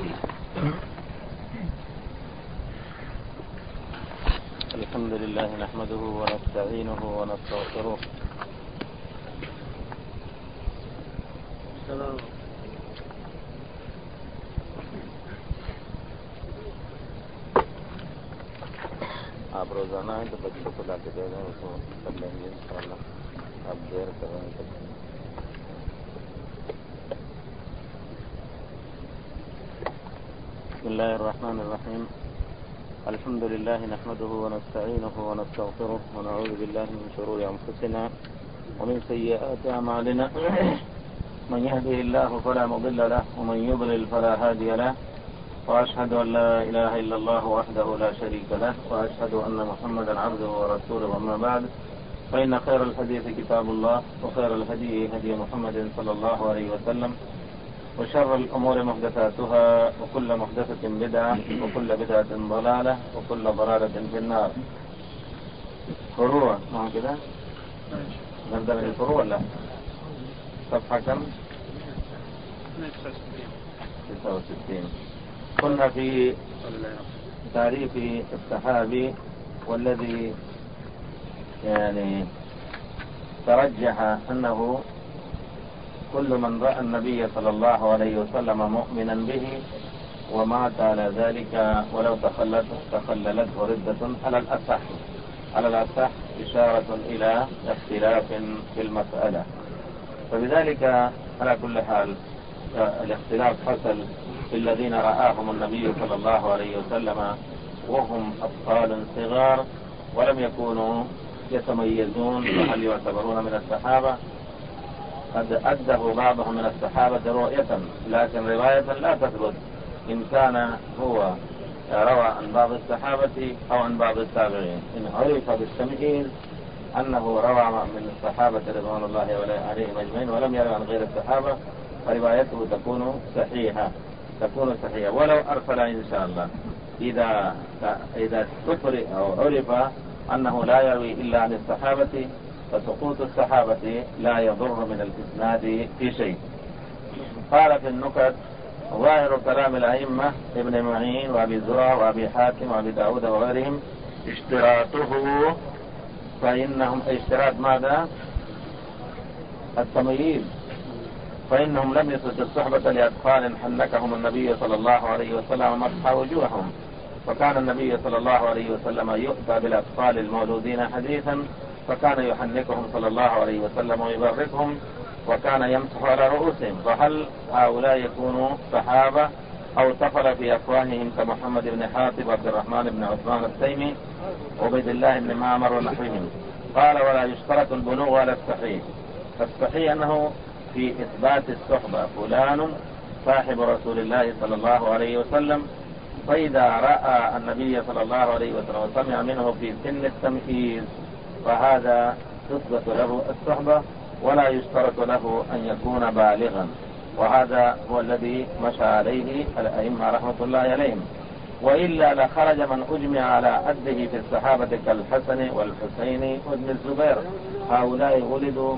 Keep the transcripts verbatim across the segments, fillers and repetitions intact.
الحمد لله نحمده ونستعينه ونستغفره आप रोजाना है तो बच्चों को ला के दे दें, उसको कर लेंगे इंशाअल्लाह। आप देर करें तो بسم الله الرحمن الرحيم الحمد لله نحمده ونستعينه ونستغفره ونعوذ بالله من شرور أنفسنا ومن سيئات أعمالنا من يهده الله فلا مضل له ومن يضلل فلا هادي له وأشهد أن لا إله إلا الله وحده لا شريك له وأشهد أن محمدا عبده ورسوله. أما بعد، فإن خير الحديث كتاب الله وخير الهدي هدي محمد صلى الله عليه وسلم وشر الأمور محدثاتها وكل محدثة بدعة وكل بدعة ضلالة وكل ضلالة في النار. فروع ما كده نبدأ من الفروع ولا صفحة كم؟ تسعة وستين. كنا في تعريف الصحابي والذي يعني ترجح أنه كل من رأى النبي صلى الله عليه وسلم مؤمنا به ومات على ذلك ولو تخلت تخللته ردة على الأصح على الأصح إشارة إلى اختلاف في المسألة. فبذلك على كل حال الاختلاف حصل في الذين رآهم النبي صلى الله عليه وسلم وهم أطفال صغار ولم يكونوا يتميزون، فهل يعتبرون من الصحابة؟ قد أدبوا بعضهم من الصحابة رؤية، لكن رواية لا تثبت إن كان هو روى عن بعض الصحابة أو عن بعض التابعين. إن عرف بالتمييز أنه روى من الصحابة رضوان الله عليهم أجمعين ولم يروى عن غير الصحابة فروايته تكون صحيحة تكون صحيحة ولو أرسل إن شاء الله. إذا إذا استفرئ أو عرف أنه لا يروي إلا عن الصحابة فسقوط الصحابة لا يضر من الإسناد في شيء. قال في النكت: ظاهر كلام الأئمة ابن معين وأبي زرع وأبي حاتم وأبي داود وغيرهم اشتراطه، فإنهم اشتراط ماذا؟ التمييز، فإنهم لم يثبت الصحبة لأطفال حنكهم النبي صلى الله عليه وسلم ومسح وجوههم، فكان النبي صلى الله عليه وسلم يؤتى بالأطفال المولودين حديثا فكان يحنكهم صلى الله عليه وسلم ويبركهم وكان يمسح على رؤوسهم. فهل هؤلاء يكونوا صحابة أو طفل في أفواههم كمحمد بن حاتم وعبد الرحمن بن عثمان التيمي وعبيد الله بن معمر ونحوهم؟ قال: ولا يشترط البلوغ على الصحيح. الصحيح أنه في إثبات الصحبة فلان صاحب رسول الله صلى الله عليه وسلم، فإذا رأى النبي صلى الله عليه وسلم وسمع منه في سن التمييز فهذا تثبت له الصحبة ولا يشترط له أن يكون بالغا، وهذا هو الذي مشى عليه الأئمة رحمة الله عليهم. وإلا لخرج من أجمع على عده في الصحابة كالحسن والحسين وابن الزبير، هؤلاء ولدوا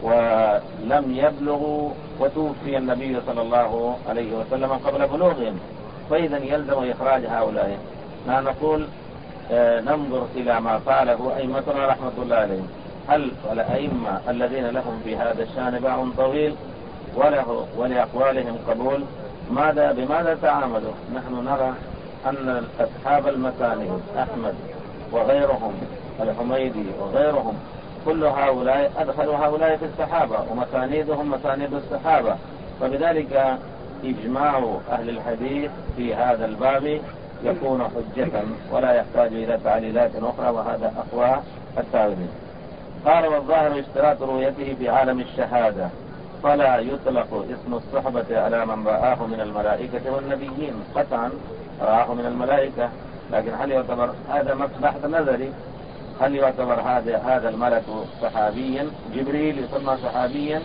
ولم يبلغوا وتوفي النبي صلى الله عليه وسلم قبل بلوغهم، فإذا يلزم إخراج هؤلاء. ما نقول آه ننظر إلى ما فعله أئمتنا رحمة الله عليهم. هل الأئمة الذين لهم في هذا الشأن باع طويل وله ولأقوالهم قبول ماذا بماذا تعاملوا؟ نحن نرى أن أصحاب المسانيد أحمد وغيرهم الحميدي وغيرهم كل هؤلاء أدخلوا هؤلاء في الصحابة ومسانيدهم مسانيد الصحابة، فبذلك إجماع أهل الحديث في هذا الباب يكون حجة ولا يحتاج إلى تعليلات أخرى، وهذا أقوى التعليل. قال: والظاهر اشتراط رؤيته في عالم الشهادة، فلا يطلق اسم الصحبة على من رآه من الملائكة والنبيين. قطعا رآه من الملائكة، لكن هل يعتبر هذا بحث نظري؟ هل يعتبر هذا هذا الملك صحابيا؟ جبريل يسمى صحابيا؟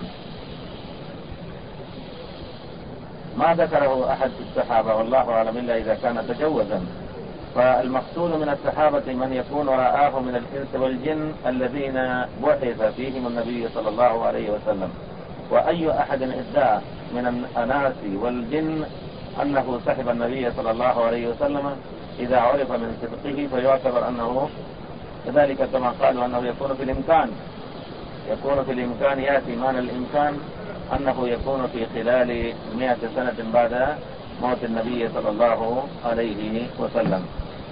ما ذكره أحد في الصحابة والله أعلم إلا إذا كان تجوزا. فالمقصود من الصحابة من يكون رآه من الإنس والجن الذين بعث فيهم النبي صلى الله عليه وسلم. وأي أحد ادعى من الأناس والجن أنه سحب النبي صلى الله عليه وسلم إذا عرف من صدقه فيعتبر أنه كذلك كما قالوا أنه يكون في الإمكان يكون في الإمكان يأتي معنى الإمكان أنه يكون في خلال مئة سنة بعد موت النبي صلى الله عليه وسلم.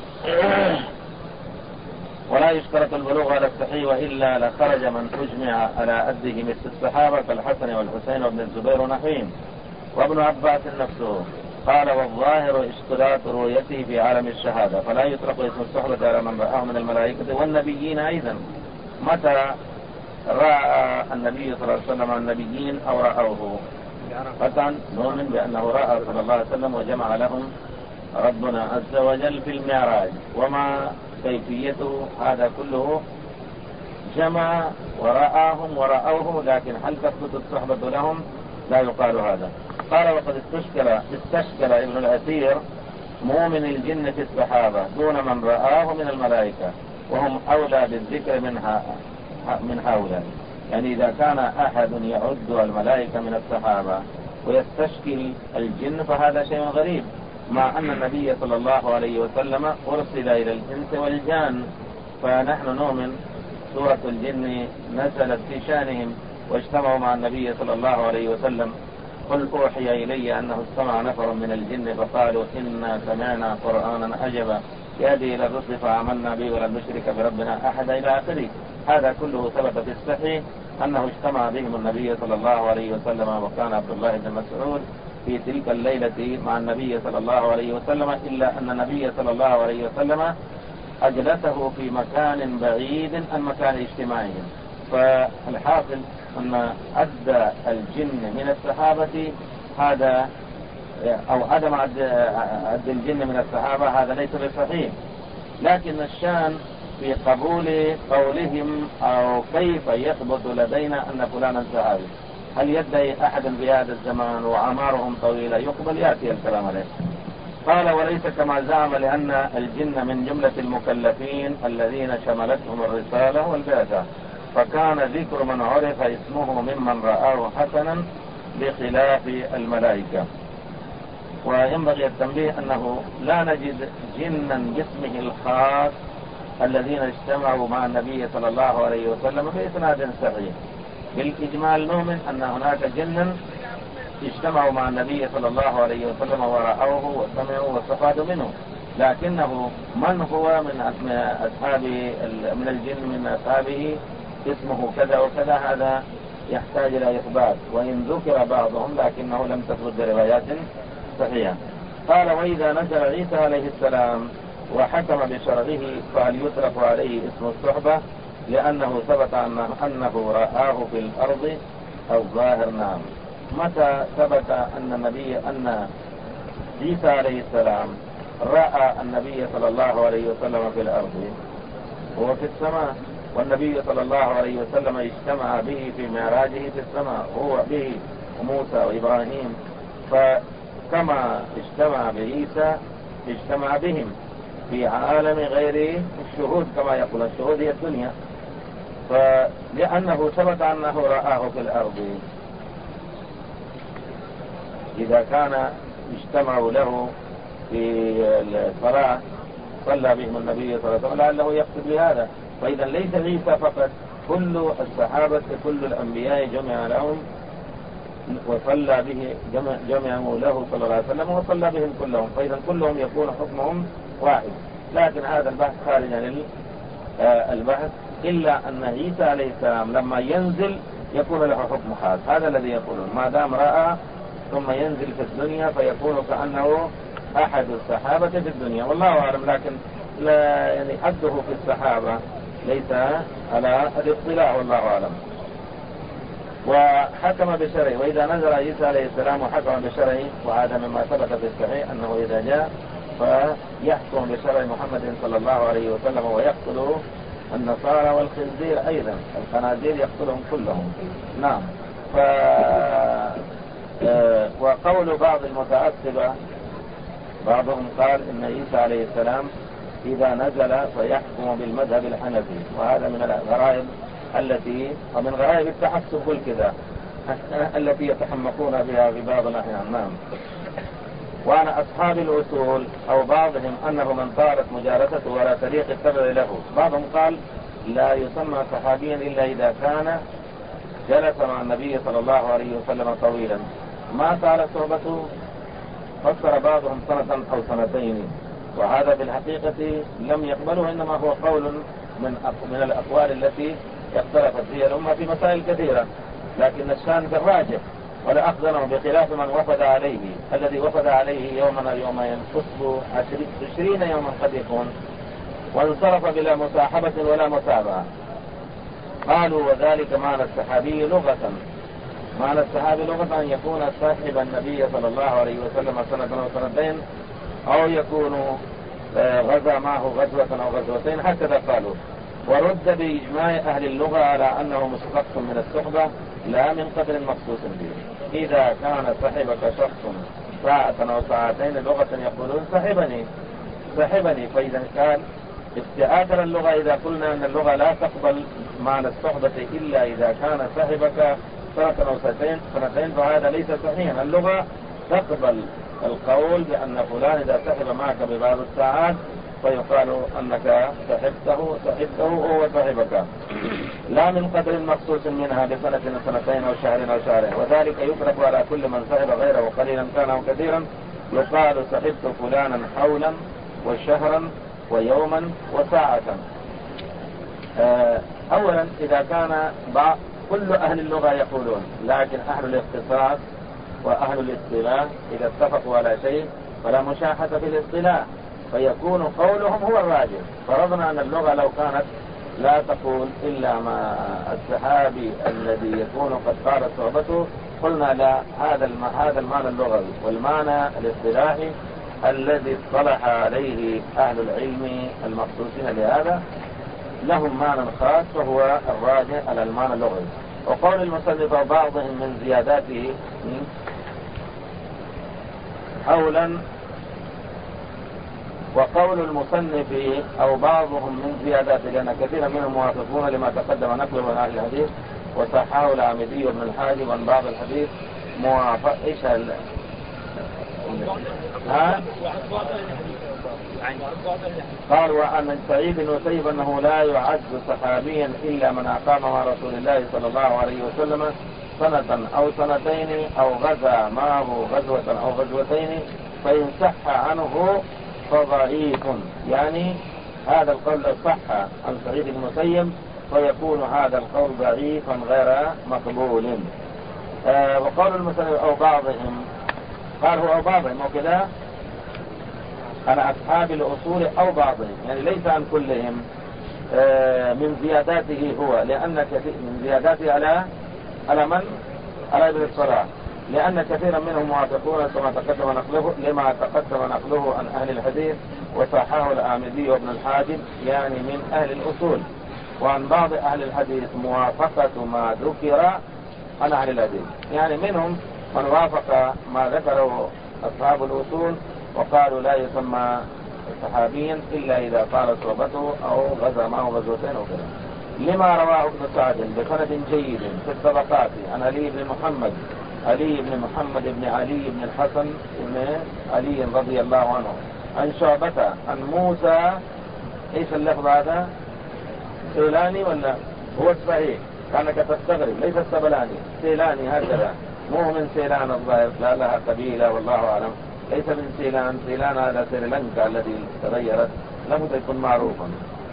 ولا يشترط البلوغ على الصحيح وإلا لخرج من أجمع على أده مثل الصحابة كالحسن والحسين وابن الزبير ونحوهم. وابن عباس نفسه قال والظاهر اشتراط رؤيته في عالم الشهادة فلا يطلق اسم الصحبة على من رآه من الملائكة والنبيين أيضا. متى رأى النبي صلى الله عليه وسلم النبيين أو رأوه؟ قطعا نؤمن بأنه رأى صلى الله عليه وسلم وجمع لهم ربنا عز وجل في المعراج. وما كيفيته هذا كله جمع ورآهم ورأوه، لكن هل تثبت الصحبة لهم؟ لا يقال هذا. قال وقد استشكل استشكل ابن الأثير مؤمن الجن في الصحابة دون من رآه من الملائكة وهم أولى بالذكر منها من هؤلاء. يعني إذا كان أحد يعد الملائكة من الصحابة ويستشكل الجن فهذا شيء غريب، مع أن النبي صلى الله عليه وسلم أرسل إلى الإنس والجان. فنحن نؤمن سورة الجن نزلت في شانهم واجتمعوا مع النبي صلى الله عليه وسلم. قل أوحي إلي أنه استمع نفر من الجن فقالوا إنا سمعنا قرآنا عجبا يهدي إلى الرشد فآمنا به ولن نشرك بربنا أحدا إلى آخره. هذا كله ثبت في الصحيح أنه اجتمع بهم النبي صلى الله عليه وسلم. وكان عبد الله بن مسعود في تلك الليلة مع النبي صلى الله عليه وسلم، إلا أن النبي صلى الله عليه وسلم أجلسه في مكان بعيد عن مكان اجتماعهم. فالحاصل أن أدى الجن من الصحابة هذا أو عدم أد الجن من الصحابة هذا ليس بصحيح، لكن الشان في قبول قولهم أو كيف يثبت لدينا أن فلانا صحابي. هل يدعي أحد في هذا الزمان وعمارهم طويلة يقبل؟ يأتي الكلام عليه. قال وليس كما زعم لأن الجن من جملة المكلفين الذين شملتهم الرسالة والبعثة، فكان ذكر من عرف اسمه ممن رآه حسنا بخلاف الملائكة. وينبغي التنبيه أنه لا نجد جنا باسمه الخاص الذين اجتمعوا مع النبي صلى الله عليه وسلم بإسناد صحيح. بالإجمال نؤمن أن هناك جنا اجتمعوا مع النبي صلى الله عليه وسلم ورأوه وسمعوا واستفادوا منه، لكنه من هو من أصحاب من الجن من أصحابه اسمه كذا وكذا هذا يحتاج إلى إثبات، وإن ذكر بعضهم لكنه لم تثبت بروايات صحيحة. قال وإذا نزل عيسى عليه السلام وحكم بشرعه فهل يطلق عليه اسم الصحبة لأنه ثبت أنه رآه في الأرض أو ظاهر؟ نعم. متى ثبت أن النبي أن عيسى عليه السلام رأى النبي صلى الله عليه وسلم في الأرض؟ هو في السماء، والنبي صلى الله عليه وسلم اجتمع به في معراجه في السماء، هو به وموسى وإبراهيم. فكما اجتمع بعيسى اجتمع بهم في عالم غير الشهود، كما يقول الشهود هي الدنيا. فلأنه ثبت أنه رآه في الأرض، إذا كان اجتمعوا له في الصلاة صلى بهم النبي صلى الله عليه وسلم لعله يقصد بهذا. فإذا ليس عيسى فقط، كل الصحابة كل الأنبياء جمع لهم وصلى به جمع جمعوا له صلى الله عليه وسلم وصلى بهم كلهم، فإذا كلهم يكون حكمهم واحد. لكن هذا البحث خارج عن البحث، إلا أن عيسى عليه السلام لما ينزل يكون له حكم خاص. هذا الذي يقولون ما دام رأى ثم ينزل في الدنيا فيكون كأنه أحد الصحابة في الدنيا، والله أعلم. لكن لا يعني حده في الصحابة ليس على الاطلاع، والله أعلم. وحكم بشرعه، وإذا نزل عيسى عليه السلام وحكم بشرعه، وهذا مما ثبت في الصحيح أنه إذا جاء فيحكم بشرع محمد صلى الله عليه وسلم ويقتل النصارى والخنزير أيضا، الخنازير يقتلهم كلهم. نعم. ف وقول بعض المتعصبة بعضهم قال إن عيسى عليه السلام إذا نزل فيحكم بالمذهب الحنفي، وهذا من الغرائب التي ومن غرائب التحسب والكذا التي يتحمقون بها في بعض الأحيان. نعم. وعن أصحاب الأصول أو بعضهم أنه من طارت مجالسته ولا طريق التبع له. بعضهم قال لا يسمى صحابيا إلا إذا كان جلس مع النبي صلى الله عليه وسلم طويلا. ما طالت صحبته فسر بعضهم سنة أو سنتين، وهذا في الحقيقة لم يقبله، إنما هو قول من من الأقوال التي اختلفت فيها الأمة في مسائل كثيرة، لكن الشان بالراجح ولا أخذنه، بخلاف من وفد عليه. الذي وفد عليه يوما أو يومين قصب عشرين يوما قد يكون، وانصرف بلا مصاحبة ولا متابعة. قالوا وذلك معنى الصحابي لغة. معنى الصحابي لغة أن يكون صاحب النبي صلى الله عليه وسلم سنة أو سنتين، أو يكون غزا معه غزوة أو غزوتين، هكذا قالوا. ورد بإجماع أهل اللغة على أنه مشتق من الصحبة لا من قدر مخصوص به. إذا كان صاحبك شخص ساعة أو ساعتين لغة يقولون صاحبني صاحبني، فإذا كان استئاثر اللغة، إذا قلنا أن اللغة لا تقبل معنى الصحبة إلا إذا كان صاحبك سنة أو سنتين، فهذا ليس صحيحا. اللغة تقبل القول بأن فلان إذا صحب معك ببعض الساعات فيقال أنك صحبته صحبته وهو صحبك، لا من قدر مخصوص منها بسنة سنتين أو شهر أو شهرين. وذلك يطلق على كل من صحب غيره قليلا كان أو كثيرا. يقال صحبت فلانا حولا وشهرا ويوما وساعة. أولا إذا كان بعض كل أهل اللغة يقولون، لكن أهل الاختصاص وأهل الاصطلاح إذا اتفقوا على شيء فلا مشاحة في الاصطلاح، فيكون قولهم هو الراجح. فرضنا أن اللغة لو كانت لا تقول إلا ما الصحابي الذي يكون قد قال صحبته، قلنا لا، هذا هذا المعنى اللغوي، والمعنى الاصطلاحي الذي اصطلح عليه أهل العلم المخصوصين لهذا لهم معنى خاص، فهو الراجح على المعنى اللغوي. وقول المصنف بعضهم من زياداته حولا، وقول المصنف أو بعضهم من زياداته، لأن كثيرا منهم موافقون لما تقدم نقله من أهل الحديث، وصححه العامدي وابن الحاجب من بعض الحديث موافق. إيش هل ها؟ قال وعن سعيد بن المسيب أنه لا يعد صحابيا إلا من أقام مع رسول الله صلى الله عليه وسلم سنة أو سنتين أو غزا معه غزوة أو غزوتين، فإن صح عنه فضعيف. يعني هذا القول صح عن سعيد بن المسيب فيكون هذا القول ضعيفا غير مقبول. آه وقول المسلم أو بعضهم، قال هو أو بعضهم وكذا على أصحاب الأصول أو بعضهم، يعني ليس عن كلهم. آه من زياداته هو، لأن كثير من زياداته على على من؟ على ابن الصلاح، لأن كثيرا منهم موافقون كما تقدم نقله لما تقدم نقله عن أهل الحديث، وصححه العامدي وابن الحاجب يعني من أهل الأصول. وعن بعض أهل الحديث موافقة ما ذكر عن أهل الحديث، يعني منهم من وافق ما ذكره أصحاب الأصول وقالوا لا يسمى صحابيا إلا إذا طالت صحبته أو غزا معه غزوتين أو كذا. لما رواه ابن سعد بسند جيد في الطبقات عن علي بن محمد علي بن محمد بن علي بن الحسن بن علي رضي الله عنه عن شعبة عن موسى. ايش اللفظ هذا؟ سيلاني ولا هو الصحيح؟ كانك تستغرب، ليس السبلاني، سيلاني هكذا، مو من سيلان الظاهر، لا لها قبيلة والله أعلم، ليس من سيلان. سيلان هذا سريلانكا الذي تغيرت، لابد يكون معروفا.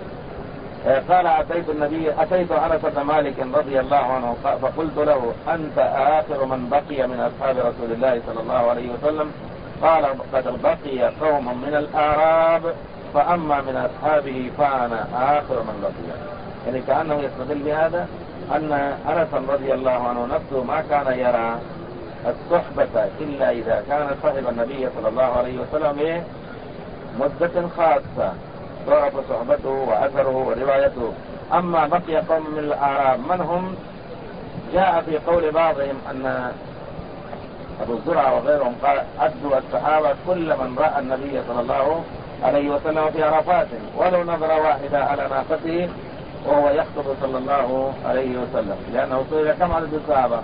قال أتيت النبي أتيت أنس بن مالك رضي الله عنه فقلت له أنت آخر من بقي من أصحاب رسول الله صلى الله عليه وسلم؟ قال قد بقي قوم من الأعراب فأما من أصحابه فأنا آخر من بقي. يعني كأنه يستدل بهذا أن أنس رضي الله عنه نفسه ما كان يرى الصحبة إلا إذا كان صاحب النبي صلى الله عليه وسلم مدة خاصة تعرف صحبته وأثره وروايته. أما بقي قوم من الأعراب من هم؟ جاء في قول بعضهم أن أبو الزرع وغيرهم قال عدوا الصحابة كل من رأى النبي صلى الله عليه وسلم في عرفات ولو نظرة واحدة على ناقته وهو يخطب صلى الله عليه وسلم، لأنه سئل كم عدد الصحابة؟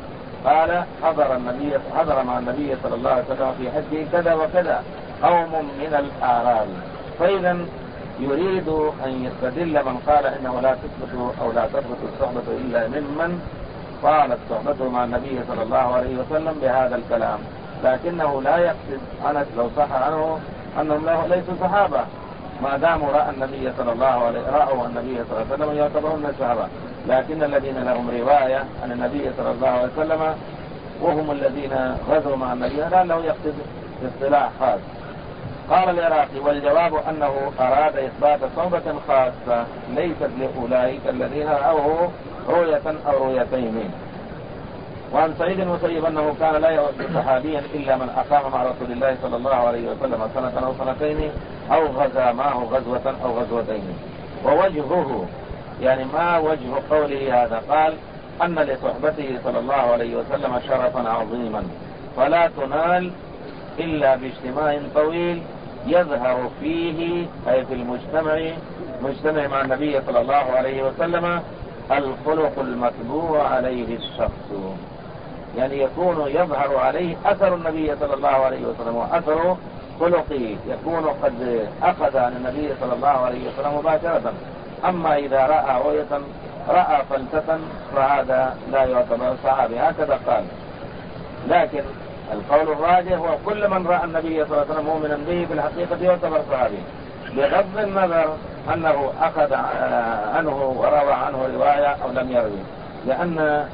قال حضر النبي حضر مع النبي صلى الله عليه وسلم في حجه كذا وكذا قوم من الأعراب. فإذا يريد أن يستدل من قال إنه لا تثبت أو لا تثبت الصحبة إلا ممن طالت صحبته مع النبي صلى الله عليه وسلم بهذا الكلام، لكنه لا يقصد أنس لو صح عنه أنهم ليسوا صحابة ما داموا رأى النبي صلى الله عليه رأوا النبي صلى الله عليه وسلم يعتبرون من الصحابة، لكن الذين لهم رواية عن النبي صلى الله عليه وسلم وهم الذين غزوا مع النبي لأنه يقصد اصطلاح خاص. قال العراقي: والجواب أنه أراد إثبات صحبة خاصة ليست لأولئك الذين رأوه رؤية أو رؤيتين. وعن سعيد المسيب أنه كان لا يود صحابيا إلا من أقام مع رسول الله صلى الله عليه وسلم سنة أو سنتين أو غزا معه غزوة أو غزوتين. ووجهه يعني ما وجه قوله هذا؟ قال أن لصحبته صلى الله عليه وسلم شرفا عظيما فلا تنال إلا باجتماع طويل يظهر فيه أي في المجتمع مجتمع مع النبي صلى الله عليه وسلم الخلق المتبوع عليه الشخص، يعني يكون يظهر عليه أثر النبي صلى الله عليه وسلم وأثر خلقه، يكون قد أخذ عن النبي صلى الله عليه وسلم مباشرة. أما إذا رأى رؤية رأى فلسفة فهذا لا يعتبر صحابي، هكذا قال. لكن القول الراجح هو كل من رأى النبي صلى الله عليه وسلم مؤمنا به في الحقيقة يعتبر صحابي، بغض النظر أنه أخذ عنه وروى عنه رواية أو لم يروي. لأن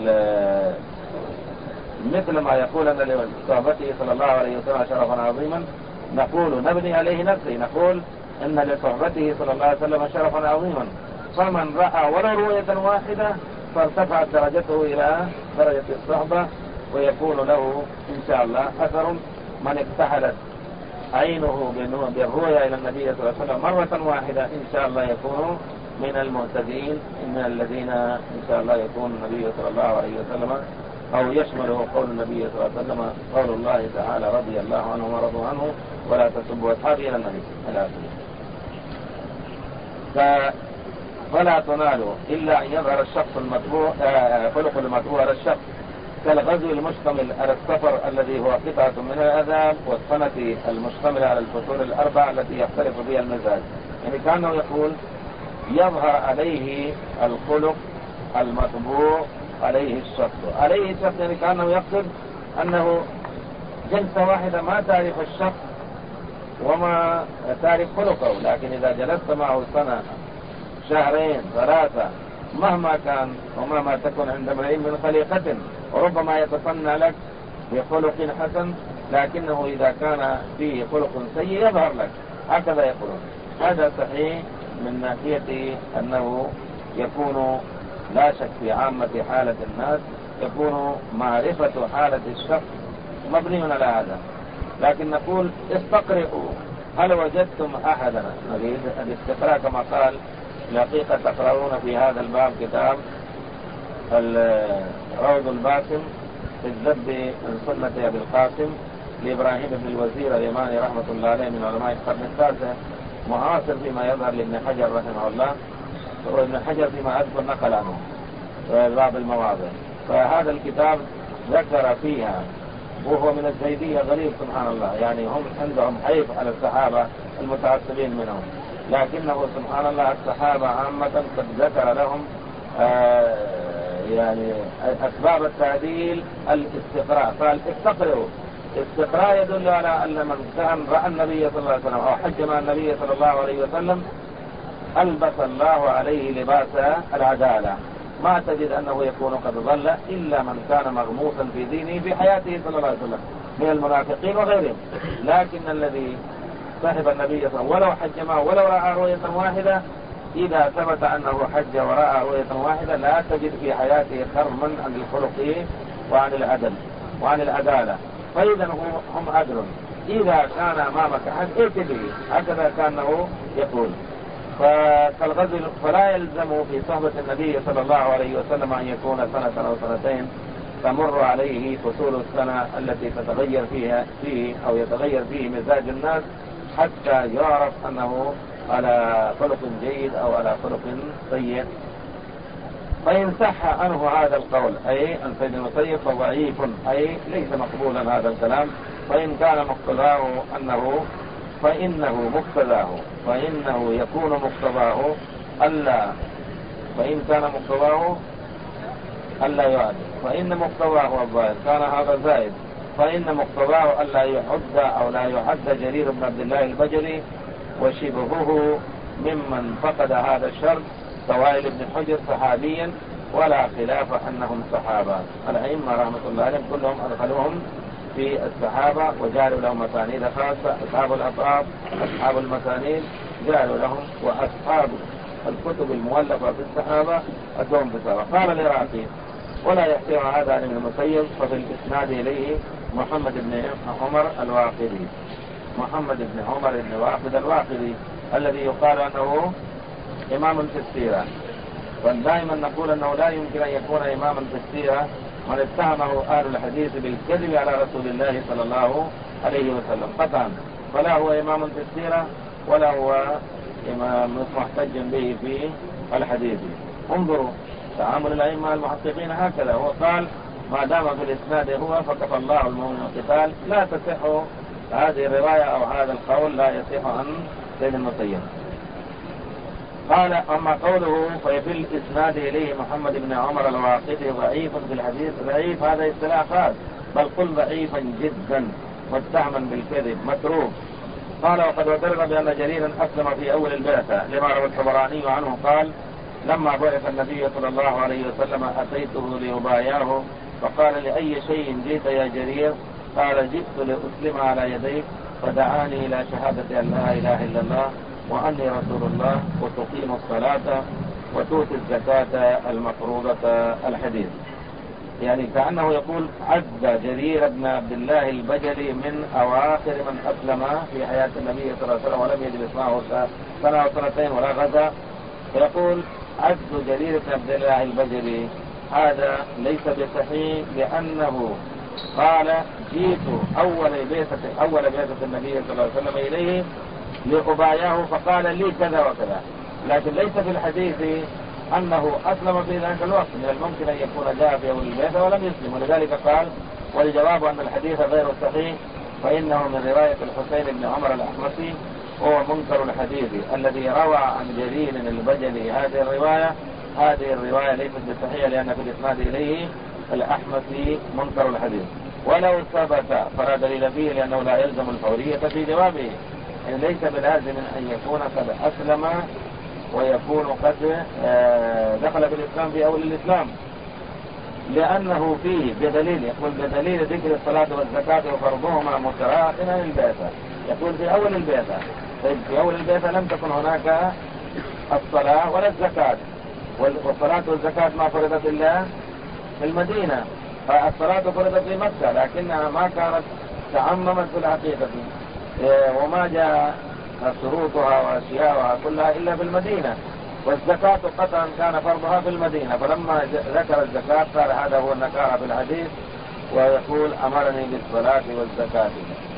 مثل ما يقول أن لصحبته صلى الله عليه وسلم شرفا عظيما نقول نبني عليه نفسه، نقول أن لصحبته صلى الله عليه وسلم شرفا عظيما، فمن رأى ولو رؤية واحدة فارتفعت درجته إلى درجة الصحبة ويكون له إن شاء الله أثر. من اكتحلت عينه بالرؤية إلى النبي صلى الله عليه وسلم مرة واحدة إن شاء الله يكون من المهتدين، من الذين إن شاء الله يكون النبي صلى الله عليه وسلم أو يشمله قول النبي صلى الله عليه وسلم قول الله تعالى رضي الله عنه ورضوا عنه ولا تسبوا أصحابي إلى النبي إلى آخره. فلا تنال إلا أن يظهر الشخص المتبوع خلق المتبوع على الشخص كالغزو المشتمل على السفر الذي هو قطعة من العذاب والسنة المشتملة على الفصول الأربع التي يختلف بها المزاج. يعني كانه يقول يظهر عليه الخلق المطبوع عليه الشخص عليه الشخص يعني كانه يقصد أنه جلسة واحدة ما تعرف الشخص وما تعرف خلقه، لكن إذا جلست معه سنة شهرين ثلاثة مهما كان ومهما تكن عند امرئ من خليقة وربما يتصنع لك بخلق حسن، لكنه إذا كان فيه خلق سيء يظهر لك. هكذا يقولون. هذا صحيح من ناحية أنه يكون لا شك في عامة حالة الناس يكون معرفة حالة الشخص مبني على هذا. لكن نقول استقرئوا هل وجدتم أحدا، نريد الاستقراء كما قال الحقيقة تقرؤون في هذا الباب كتاب الروض الباسم في الذب من سنة أبي القاسم لإبراهيم بن الوزير اليماني رحمة الله عليه من علماء القرن التاسع، معاصر فيما يظهر لابن حجر رحمه الله، وابن حجر فيما أذكر نقل عنه بعض المواضع. فهذا الكتاب ذكر فيها وهو من الزيدية غريب سبحان الله، يعني هم عندهم حيف على الصحابة المتعصبين منهم، لكنه سبحان الله الصحابة عامة قد ذكر لهم آه يعني أسباب التعديل الاستقراء. قال استقرئوا. استقراء يدل على أن من كان رأى النبي صلى الله عليه وسلم أو حج مع النبي صلى الله عليه وسلم ألبس الله عليه لباس العدالة، ما تجد أنه يكون قد ضل إلا من كان مغموسا في دينه في حياته صلى الله عليه وسلم من المنافقين وغيرهم. لكن الذي صاحب النبي صلى الله عليه وسلم ولو حج معه ولو رأى رؤية واحدة، إذا ثبت أنه حج ورأى رؤية واحدة لا تجد في حياته خرما عن الخلق وعن العدل وعن العدالة. فإذا هم عدل، إذا كان أمامك أحد ائت به، هكذا كانه يقول. فالغزو فلا يلزم في صحبة النبي صلى الله عليه وسلم أن يكون سنة أو سنتين تمر عليه فصول السنة التي تتغير فيها فيه أو يتغير فيه مزاج الناس حتى يعرف أنه على خلق جيد أو على خلق سيء. فإن صح عنه هذا القول أي أن سيد المسيب فضعيف أي ليس مقبولا هذا الكلام، فإن كان مقتضاه أنه فإنه مقتضاه فإنه يكون مقتضاه ألا فإن كان مقتضاه ألا يعد فإن مقتضاه الظاهر كان هذا زائد، فإن مقتضاه ألا يعد أو لا يعد جرير بن عبد الله البجلي وشبهه ممن فقد هذا الشرط كوائل بن حجر صحابيا ولا خلاف أنهم صحابة. الأئمة رحمة الله عليهم كلهم أدخلوهم في الصحابة وجعلوا لهم مسانيد خاصة، أصحاب الأطراف أصحاب المسانيد جعلوا لهم، وأصحاب الكتب المؤلفة في الصحابة أدوهم في الصحابة. قال العراقي ولا يحتوى هذا عن ابن المسيب، ففي الإسناد إليه محمد بن عمر الواقدي محمد بن عمر بن واقد الواقدي الذي يقال أنه إمام في السيرة، ودائما نقول أنه لا يمكن أن يكون إماما في السيرة من اتهمه أهل الحديث بالكذب على رسول الله صلى الله عليه وسلم قطعا، فلا هو إمام في السيرة ولا هو إمام محتج به في الحديث. انظروا تعامل الأئمة المحققين هكذا، هو قال ما دام في الإسناد هو فكفى الله المؤمن القتال، لا تصح هذه الرواية أو هذا القول لا يصح عن سيد المسيب. قال أما قوله ففي الإسناد إليه محمد بن عمر الواقدي ضعيف في الحديث، ضعيف هذا اصطلاح خاص، بل قل ضعيفا جدا متهما بالكذب متروك. قال وقد وترنا بأن جريرا أسلم في أول البعثة لما روى الطبراني عنه قال لما بعث النبي صلى الله عليه وسلم أتيته لأبايعه فقال لأي شيء جئت يا جرير؟ قال جئت لأسلم على يديك، فدعاني إلى شهادة أن لا إله إلا الله وأني رسول الله وتقيم الصلاة وتؤتي الزكاة المفروضة الحديث. يعني كأنه يقول عد جرير بن عبد الله البجلي من أواخر من أسلم في حياة النبي صلى الله عليه وسلم ولم يجلس معه سنة وسنتين ولا غزا، فيقول عد جرير بن عبد الله البجلي هذا ليس بصحيح، لأنه قال جئت أول بعثة أول بعثة النبي صلى الله عليه وسلم إليه لأبايعه فقال لي كذا وكذا، لكن ليس في الحديث أنه أسلم في ذلك الوقت، من الممكن أن يكون جاء في أول البعثة ولم يسلم، ولذلك قال والجواب أن الحديث غير صحيح فإنه من رواية الحسين بن عمر الأحمسي وهو منكر الحديث الذي روى عن جرير البجلي هذه الرواية. هذه الرواية ليست بصحيحة لأن في الإسناد إليه الأحمسي منكر الحديث، ولو ثبت فلا دليل فيه لأنه لا يلزم الفورية في جوابه، يعني ليس بلازم أن يكون قد أسلم ويكون قد دخل في الإسلام في أول الإسلام، لأنه فيه بدليل يقول بدليل ذكر الصلاة والزكاة وفرضهما متراخنا للبعثة، يقول في أول البعثة. طيب في أول البعثة لم تكن هناك الصلاة ولا الزكاة، والصلاة والزكاة ما فرضت إلا في المدينة، فالصلاة فرضت في مكة لكنها ما كانت تعممت في الحقيقة وما جاء شروطها وأشياءها كلها إلا في المدينة، والزكاة قطعا كان فرضها في المدينة، فلما ذكر الزكاة صار هذا هو النكارة في الحديث ويقول أمرني بالصلاة والزكاة.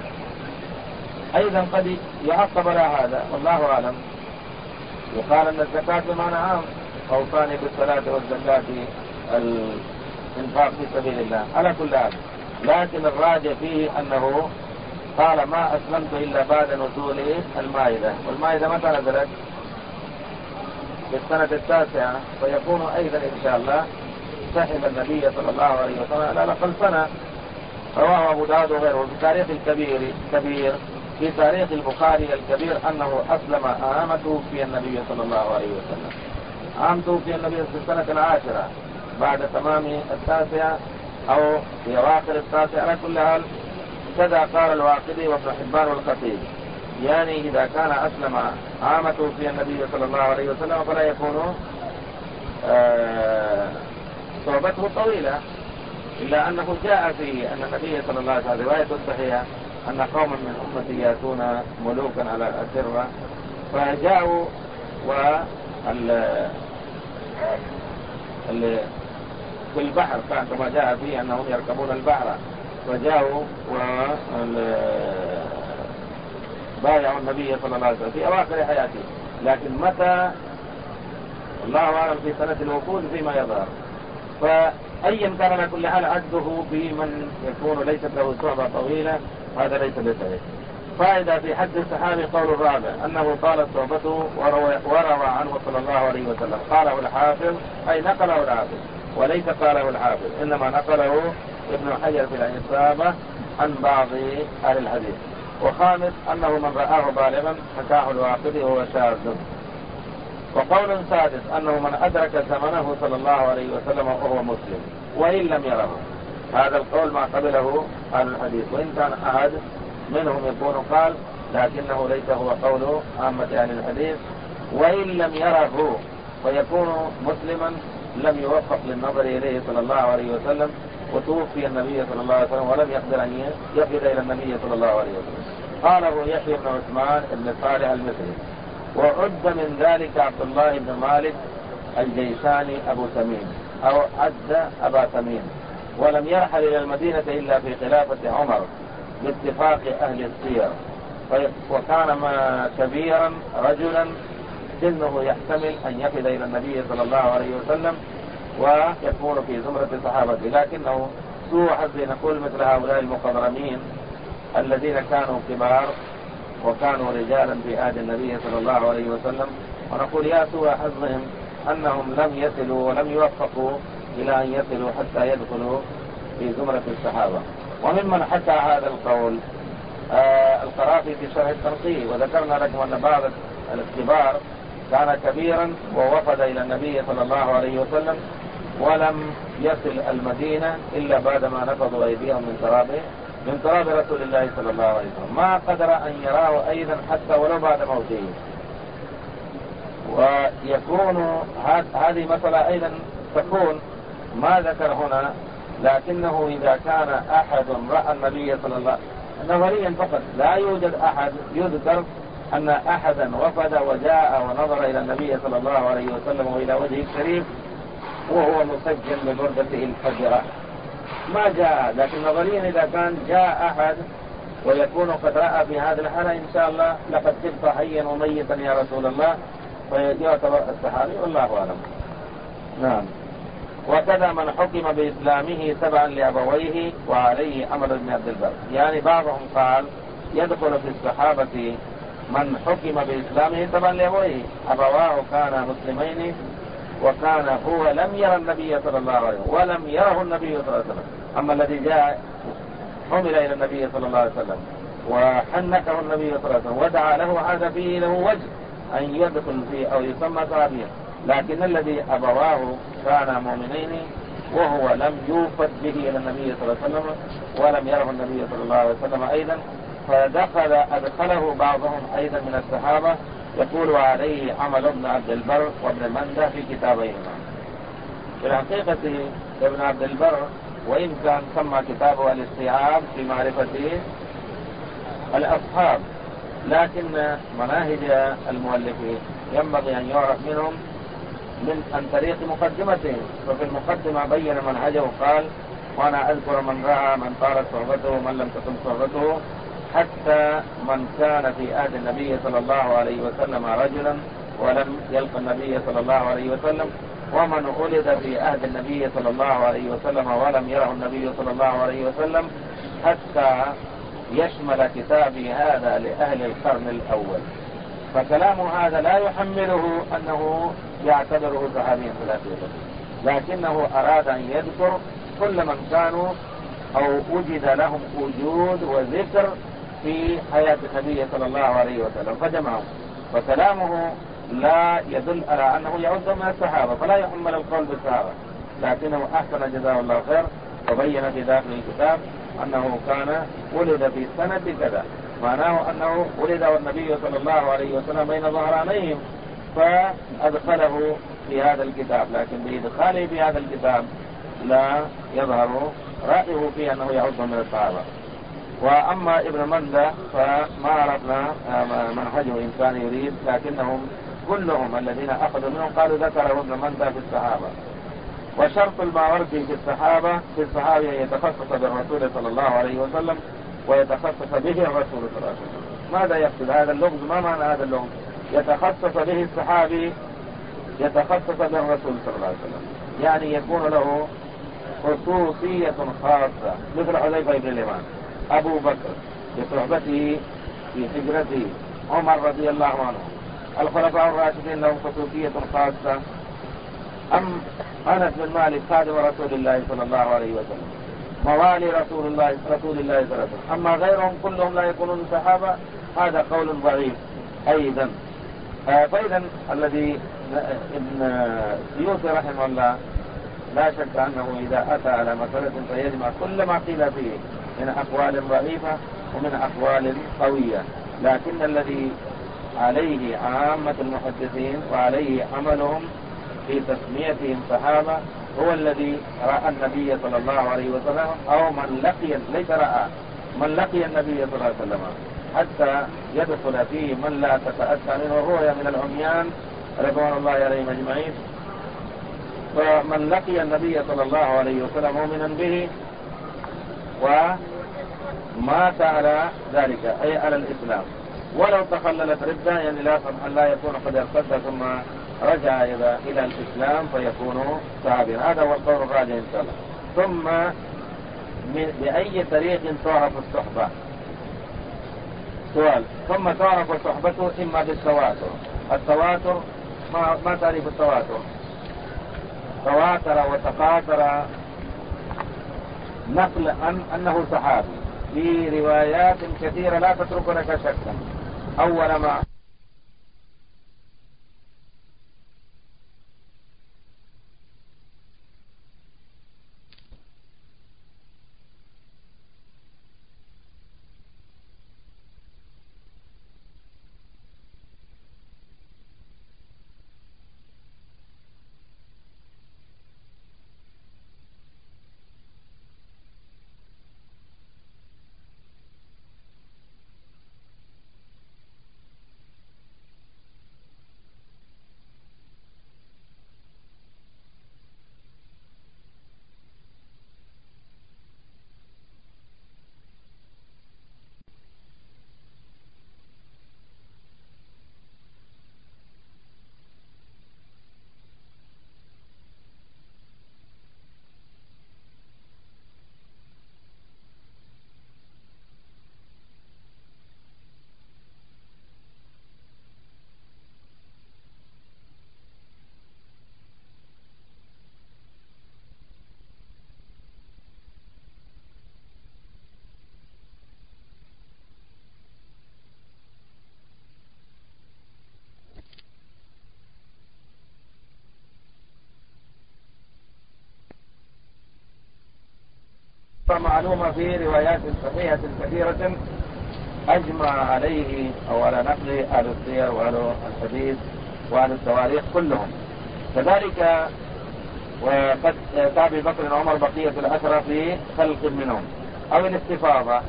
أيضا قد يعقب على هذا والله أعلم، يقال أن الزكاة بمعنى عام أوصاني بالصلاة والزكاة الإنفاق في سبيل الله على كل حال، لكن الراجع فيه أنه قال ما أسلمت إلا بعد نزول المائدة، والمائدة متى نزلت؟ في السنة التاسعة، فيكون أيضا إن شاء الله صحب النبي صلى الله عليه وسلم على الأقل سنة. رواه أبو داود وغيره في تاريخ الكبير كبير في تاريخ البخاري الكبير أنه أسلم عام توفي النبي صلى الله عليه وسلم، عام توفي النبي في السنة العاشرة بعد تمام التاسعة أو في أواخر التاسعة على كل حال. كذا قال الواقدي وابن حبان والخطيب، يعني إذا كان أسلم عام توفي النبي صلى الله عليه وسلم فلا يكون آه صحبته طويلة، إلا أنه جاء فيه أن النبي صلى الله عليه وسلم رواية صحيحة أن قوما من أمتي يأتون ملوكا على الأسرة فجاءوا وال في البحر كما جاء فيه أنهم يركبون البحر، فجاءوا وبايعوا النبي صلى الله عليه وسلم في أواخر حياته، لكن متى الله أعلم في سنة الوفود فيما يظهر. فأيا كان على كل حال عده بمن يكون ليست له صحبة طويلة هذا ليس بصحيح. فائدة في حد الصحابي قول الرابع أنه طالت صحبته وروى عنه صلى الله عليه وسلم. قاله الحافظ أي نقله الحافظ، وليس قاله الحافظ، إنما نقله ابن حجر في الإصابة عن بعض أهل الحديث. وخامس أنه من رآه بالغا حكاه الواقدي وهو شاذ. وقول سادس أنه من أدرك زمنه صلى الله عليه وسلم وهو مسلم وإن لم يره. هذا القول ما قبله أهل الحديث، وإن كان أحد منهم يكون قال لكنه ليس هو قول عامة أهل الحديث. وإن لم يره ويكون مسلما لم يوفق للنظر إليه صلى الله عليه وسلم، وتوفي النبي صلى الله عليه وسلم ولم يقدر أن يفد إلى النبي صلى الله عليه وسلم. قاله يحيى بن عثمان بن صالح المصري. وعد من ذلك عبد الله بن مالك الجيشاني أبو تميم أو عد أبا تميم، ولم يرحل إلى المدينة إلا في خلافة عمر باتفاق أهل السير، وكان ما كبيرا رجلا سنه يحتمل أن يفد إلى النبي صلى الله عليه وسلم ويكون في زمرة صحابته، لكنه سوء حظ نقول مثل هؤلاء المخضرمين الذين كانوا كبار وكانوا رجالا في عهد النبي صلى الله عليه وسلم، ونقول يا سوء حظهم أنهم لم يصلوا ولم يوفقوا إلى أن يصلوا حتى يدخلوا في زمرة الصحابة. وممن حكى هذا القول آه القرافي في شرح التنقيح. وذكرنا لكم أن بعض الكبار كان كبيرا ووفد إلى النبي صلى الله عليه وسلم ولم يصل المدينة إلا بعدما نفضوا أيديهم من ترابه من تراب رسول الله صلى الله عليه وسلم، ما قدر أن يراه أيضا حتى ولو بعد موته. ويكون هذه مسألة أيضا تكون ما ذكر هنا، لكنه إذا كان أحد رأى النبي صلى الله عليه وسلم نظريا فقط، لا يوجد أحد يذكر أن أحدا وفد وجاء ونظر إلى النبي صلى الله عليه وسلم وإلى وجهه الكريم وهو مسجل ببردته الفجرة، ما جاء. لكن نظريا إذا كان جاء أحد ويكون قد رأى في هذه الحالة إن شاء الله لقد جبت حيا وميتا يا رسول الله، فيعتبر الصحابي والله أعلم. نعم. وكذا من حكم بإسلامه تبعا لأبويه وعليه عمل ابن عبد البر. يعني بعضهم قال يدخل في الصحابة من حكم بإسلامه تبعا لأبويه، أبواه كان مسلمين وكان هو لم يرى النبي صلى الله عليه وسلم ولم يره النبي صلى الله عليه وسلم. أما الذي جاء حمل إلى النبي صلى الله عليه وسلم وحنكه النبي صلى الله عليه وسلم ودعا له، هذا فيه له وجه أن يدخل فيه أو يسمى صحابيا. لكن الذي أبواه كان مؤمنين وهو لم يوفد به إلى النبي صلى الله عليه وسلم ولم يره النبي صلى الله عليه وسلم أيضا، فدخل أدخله بعضهم أيضا من الصحابة. يقول عليه عمل ابن عبد البر وابن منده في كتابيهما. في الحقيقة ابن عبد البر وإن كان سمى كتابه الاستيعاب في معرفة الأصحاب، لكن مناهج المؤلفين ينبغي أن يعرف منهم من عن طريق مقدمتهم. وفي المقدمة بين منهجه قال: وأنا أذكر من رأى من طارت صحبته ومن لم تكن صحبته، حتى من كان في عهد النبي صلى الله عليه وسلم رجلا ولم يلقى النبي صلى الله عليه وسلم، ومن ولد في عهد النبي صلى الله عليه وسلم ولم يره النبي صلى الله عليه وسلم، حتى يشمل كتابي هذا لأهل القرن الأول. فكلام هذا لا يحمله أنه يعتبره صحابيا في الحقيقة، لكنه أراد أن يذكر كل من كانوا أو وجد لهم وجود وذكر في حياة النبي صلى الله عليه وسلم فجمعهم. وكلامه لا يدل على أنه يعد من الصحابة، فلا يحمل القول بالصحابة، لكنه أحسن جزاه الله خير وبين في داخل الكتاب أنه كان ولد في سنة كذا، معناه أنه ولد والنبي صلى الله عليه وسلم بين ظهرانيهم، فأدخله في هذا الكتاب. لكن بإدخاله في هذا الكتاب لا يظهر رأيه فيه أنه يعد من الصحابة. وأما ابن مندة فما عرفنا منهجه إن كان يريد، لكنهم كلهم الذين أخذوا منهم قالوا ذكره ابن مندة في الصحابة. وشرط الماوردي في الصحابة في الصحابة يتخصص بالرسول صلى الله عليه وسلم ويتخصص به الرسول صلى الله عليه وسلم. ماذا يقصد هذا اللغز؟ ما معنى هذا اللغز؟ يتخصص به الصحابي يتخصص بالرسول صلى الله عليه وسلم، يعني يكون له خصوصية خاصة، مثل حذيفة بن اليمان، أبو بكر بصحبته في حجرته، عمر رضي الله عنه، الخلفاء الراشدين لهم خصوصية خاصة. أم أنس بن مالك خادم رسول الله صلى الله عليه وسلم، موالي رسول الله رسول الله صلى الله عليه وسلم، أما غيرهم كلهم لا يكونون صحابة، هذا قول ضعيف أيضا. فإذا الذي ابن السيوطي رحمه الله لا شك أنه إذا أتى على مسألة فيجمع كل ما قيل فيه من أقوال ضعيفة ومن أقوال قوية، لكن الذي عليه عامة المحدثين وعليه عملهم في تسميتهم صحابة هو الذي رأى النبي صلى الله عليه وسلم، أو من لقي، ليس رأى، من لقي النبي صلى الله عليه وسلم، حتى يدخل فيه من لا تتأتى منه الرؤيا من العميان رضوان الله عليهم أجمعين. فمن لقي النبي صلى الله عليه وسلم مؤمنا به ومات على ذلك أي على الإسلام، ولو تخللت ردة، يعني لا سمح الله يكون قد ارتد ثم رجع إلى إلى الإسلام فيكون صحابيا. هذا هو القول الراجح إن شاء الله. ثم بأي طريق تعرف الصحبة؟ سؤال. ثم تعرف صحبته إما بالتواتر. التواتر ما, ما تعرف التواتر؟ تواتر وتقاتر نقل أن أنه صحابي في روايات كثيرة لا تترك لك شكا. أول ما معلومة في روايات صحيحة كثيرة أجمع عليه أو على نقل أهل السير وأهل الحديث وأهل التواريخ كلهم. كذلك وقد كأبي بكر وعمر بقية الأثر في خلق منهم، أو الاستفاضة.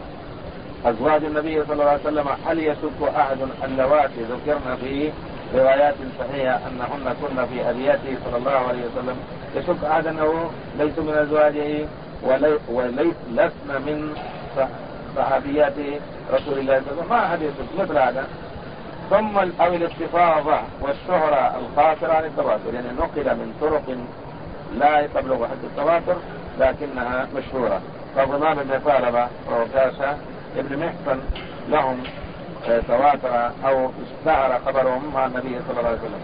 أزواج النبي صلى الله عليه وسلم هل يشك أحد اللواتي ذكرنا في روايات صحيحة أنهن كن في أبياته صلى الله عليه وسلم، يشك أحد أنه ليس من أزواجه وليس لسنا من صحابيات رسول الله صلى الله عليه وسلم؟ ما أحد يشك مثل هذا. ثم أو الاستفاضة والشهرة الخاطرة عن التواتر، يعني نقل من طرق لا تبلغ حد التواتر لكنها مشهورة. فضمان بن ثعلبة وعكاشة ابن محصن لهم تواتر أو اشتهر خبرهم مع النبي صلى الله عليه وسلم.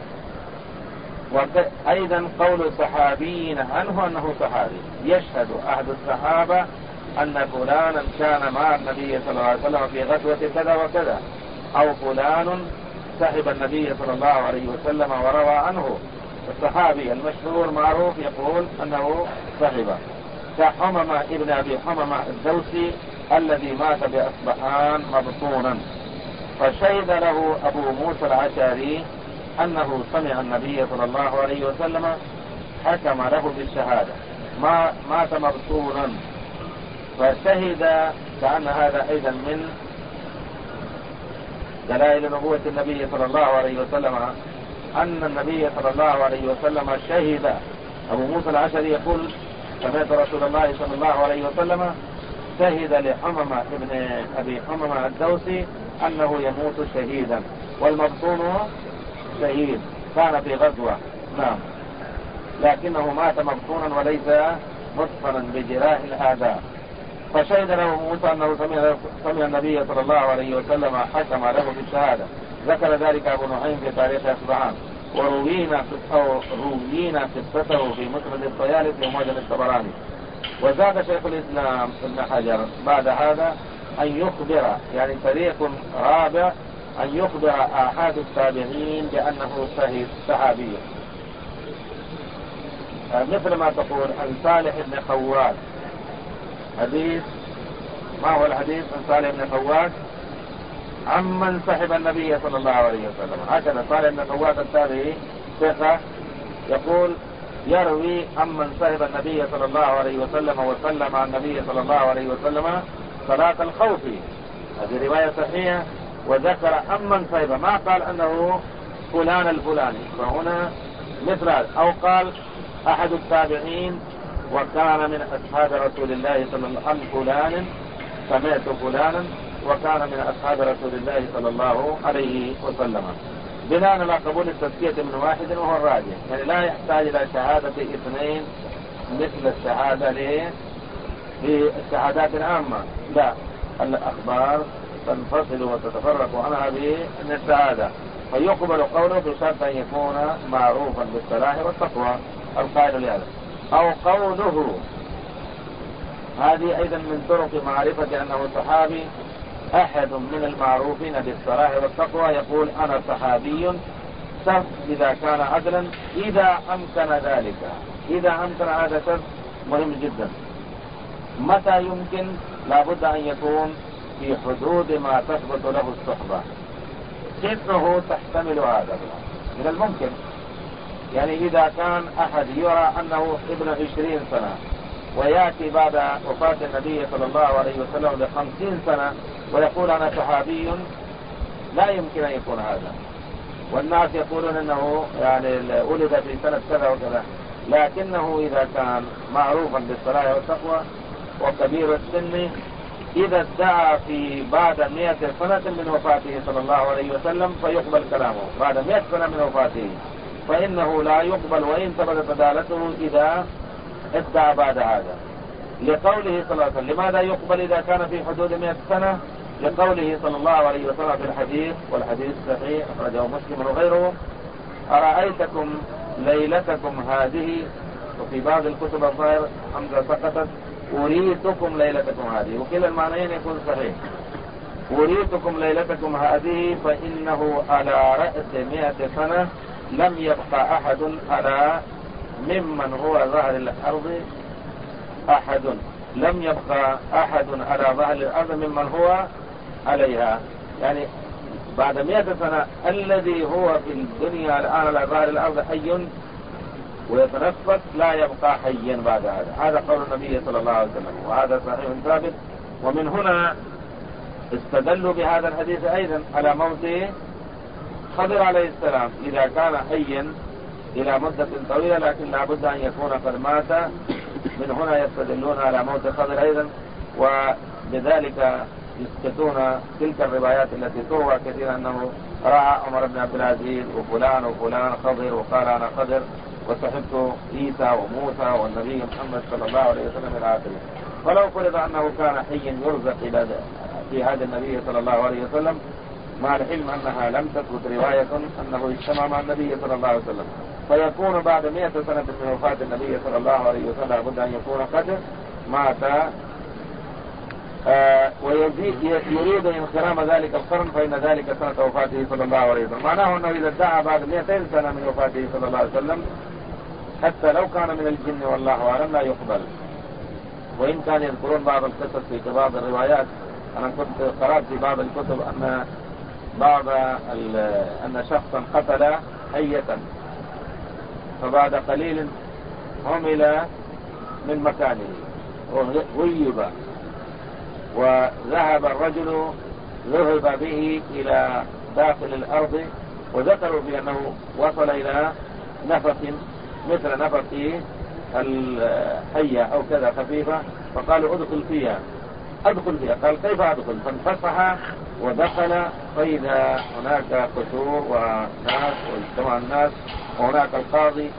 وأيضا قول صحابي عنه أنه صحابي، يشهد أحد الصحابة أن فلانا كان مع النبي صلى الله عليه وسلم في غزوة كذا وكذا، أو فلان صاحب النبي صلى الله عليه وسلم وروى عنه. الصحابي المشهور معروف يقول أنه صاحبه، كحممة ابن أبي حممة الدوسي الذي مات بأصبحان مبطونا، فشهد له أبو موسى العشاري أنه سمع النبي صلى الله عليه وسلم حكم له بالشهادة، ما مات مبطونا، فشهد. كأن هذا أيضا من دلائل نبوة النبي صلى الله عليه وسلم أن النبي صلى الله عليه وسلم شهد. أبو موسى العشري يقول سمعت رسول الله صلى الله عليه وسلم شهد لحممة ابن أبي حممة الدوسي أنه يموت شهيدا، والمبطون شهيد. كان في غزوة، نعم، لكنه مات مبطونا وليس مدفنا بجراح الآذان. فشهد له موسى أنه سمع, سمع النبي صلى الله عليه وسلم حكم له بالشهادة. ذكر ذلك أبو نعيم في تاريخ أصبهان، وروينا أو روينا قصته في مسند الطيالسي ومعجم الطبراني. وزاد شيخ الإسلام ابن حجر بعد هذا أن يخبر، يعني طريق رابع، أن يخبر آحاد التابعين بأنه صحابي، مثل ما تقول عن صالح بن خوات. حديث، ما هو الحديث عن صالح بن خوات؟ عمن صحب النبي صلى الله عليه وسلم. هكذا صالح بن خوات التابعي ثقة يقول يروي عمن صحب النبي صلى الله عليه وسلم وسلم عن النبي صلى الله عليه وسلم صلاة الخوف. هذه رواية صحيحة. وذكر عمن صحبه، ما قال أنه فلان الفلاني، فهنا مثل هذا. أو قال أحد التابعين وكان من أصحاب رسول الله صلى الله عليه وسلم فلان سمعت فلانا وكان من أصحاب رسول الله صلى الله عليه وسلم، بناء على قبول التزكية من واحد وهو الراجح. يعني لا يحتاج إلى شهادة اثنين مثل الشهادة في الشهادات العامة، لا، الأخبار تنفصل وتتفرق عنها بالشهادة. فيقبل قوله بشرط أن يكون معروفا بالصلاح والتقوى القائل لهذا. أو قوله، هذه أيضا من طرق معرفة أنه صحابي، أحد من المعروفين بالصلاح والتقوى يقول أنا صحابي، شرط إذا كان عدلا، إذا أمكن ذلك. إذا أمكن هذا شرط مهم جدا. متى يمكن؟ لابد أن يكون في حدود ما تثبت له الصحبة. سنه تحتمل هذا من الممكن. يعني إذا كان أحد يرى أنه ابن عشرين سنة ويأتي بعد وفاة النبي صلى الله عليه وسلم بخمسين سنة ويقول أنا صحابي، لا يمكن أن يكون هذا. والناس يقولون أنه يعني ولد في سنة كذا وكذا، لكنه إذا كان معروفا بالصلاح والتقوى وكبير السن، إذا ادعى في بعد مئة سنة من وفاته صلى الله عليه وسلم فيقبل كلامه. بعد مئة سنة من وفاته فإنه لا يقبل وإن ثبتت عدالته إذا ادعى بعد هذا، لقوله صلى الله عليه وسلم. لماذا يقبل إذا كان في حدود مئة سنة؟ لقوله صلى الله عليه وسلم في الحديث، والحديث صحيح أخرجه مسلم وغيره: أرأيتكم ليلتكم هذه، وفي بعض الكتب الظاهر حمزة سقطت، أريتكم ليلتكم هذه، وكلا المعنيين يكون صحيح. أريتكم ليلتكم هذه، فإنه على رأس مئة سنة لم يبقى أحد على ممن هو ظهر الأرض أحد لم يبقى أحد على ظهر الأرض ممن هو عليها. يعني بعد مئة سنة الذي هو في الدنيا الآن على ظهر الأرض حي ويتنفس لا يبقى حيا بعد هذا. هذا قول النبي صلى الله عليه وسلم، وهذا صحيح ثابت. ومن هنا استدلوا بهذا الحديث أيضا على موت خضر عليه السلام إذا كان حيا إلى مدة طويلة، لكن لابد أن يكون قد مات. من هنا يستدلون على موت خضر أيضا، وبذلك يثبتون تلك الروايات التي تروى كثيرا أنه رأى عمر بن عبد العزيز وفلان وفلان خضر وقال أنا خضر وصحبت عيسى وموسى والنبي محمد صلى الله عليه وسلم إلى آخره. فلو فرض أنه كان حيا يرزق إلى في هذا النبي صلى الله عليه وسلم، مع العلم أنها لم تثبت رواية أنه اجتمع مع النبي صلى الله عليه وسلم، فيكون بعد مئة سنة من وفاة النبي صلى الله عليه وسلم لابد أن يكون قد مات. آه ويزيد يريد انخرام ذلك القرن، فإن ذلك سنة وفاته صلى الله عليه وسلم. معناه أنه إذا ادعى بعد مئتين سنة من وفاته صلى الله عليه وسلم حتى لو كان من الجن والله أعلم لا يقبل. وإن كان يذكرون بعض القصص في بعض الروايات، أنا كنت قرأت في بعض الكتب أن بعض أن شخصا قتل حية، فبعد قليل عمل من مكانه وغيب، وذهب الرجل ذهب به إلى داخل الأرض، وذكروا بأنه وصل إلى نفق مثل نفق الحية أو كذا خفيفة، فقالوا ادخل فيها ادخل فيها قال كيف ادخل؟ فانفسح ودخل فإذا هناك قصور وناس واجتمع الناس وهناك القاضي،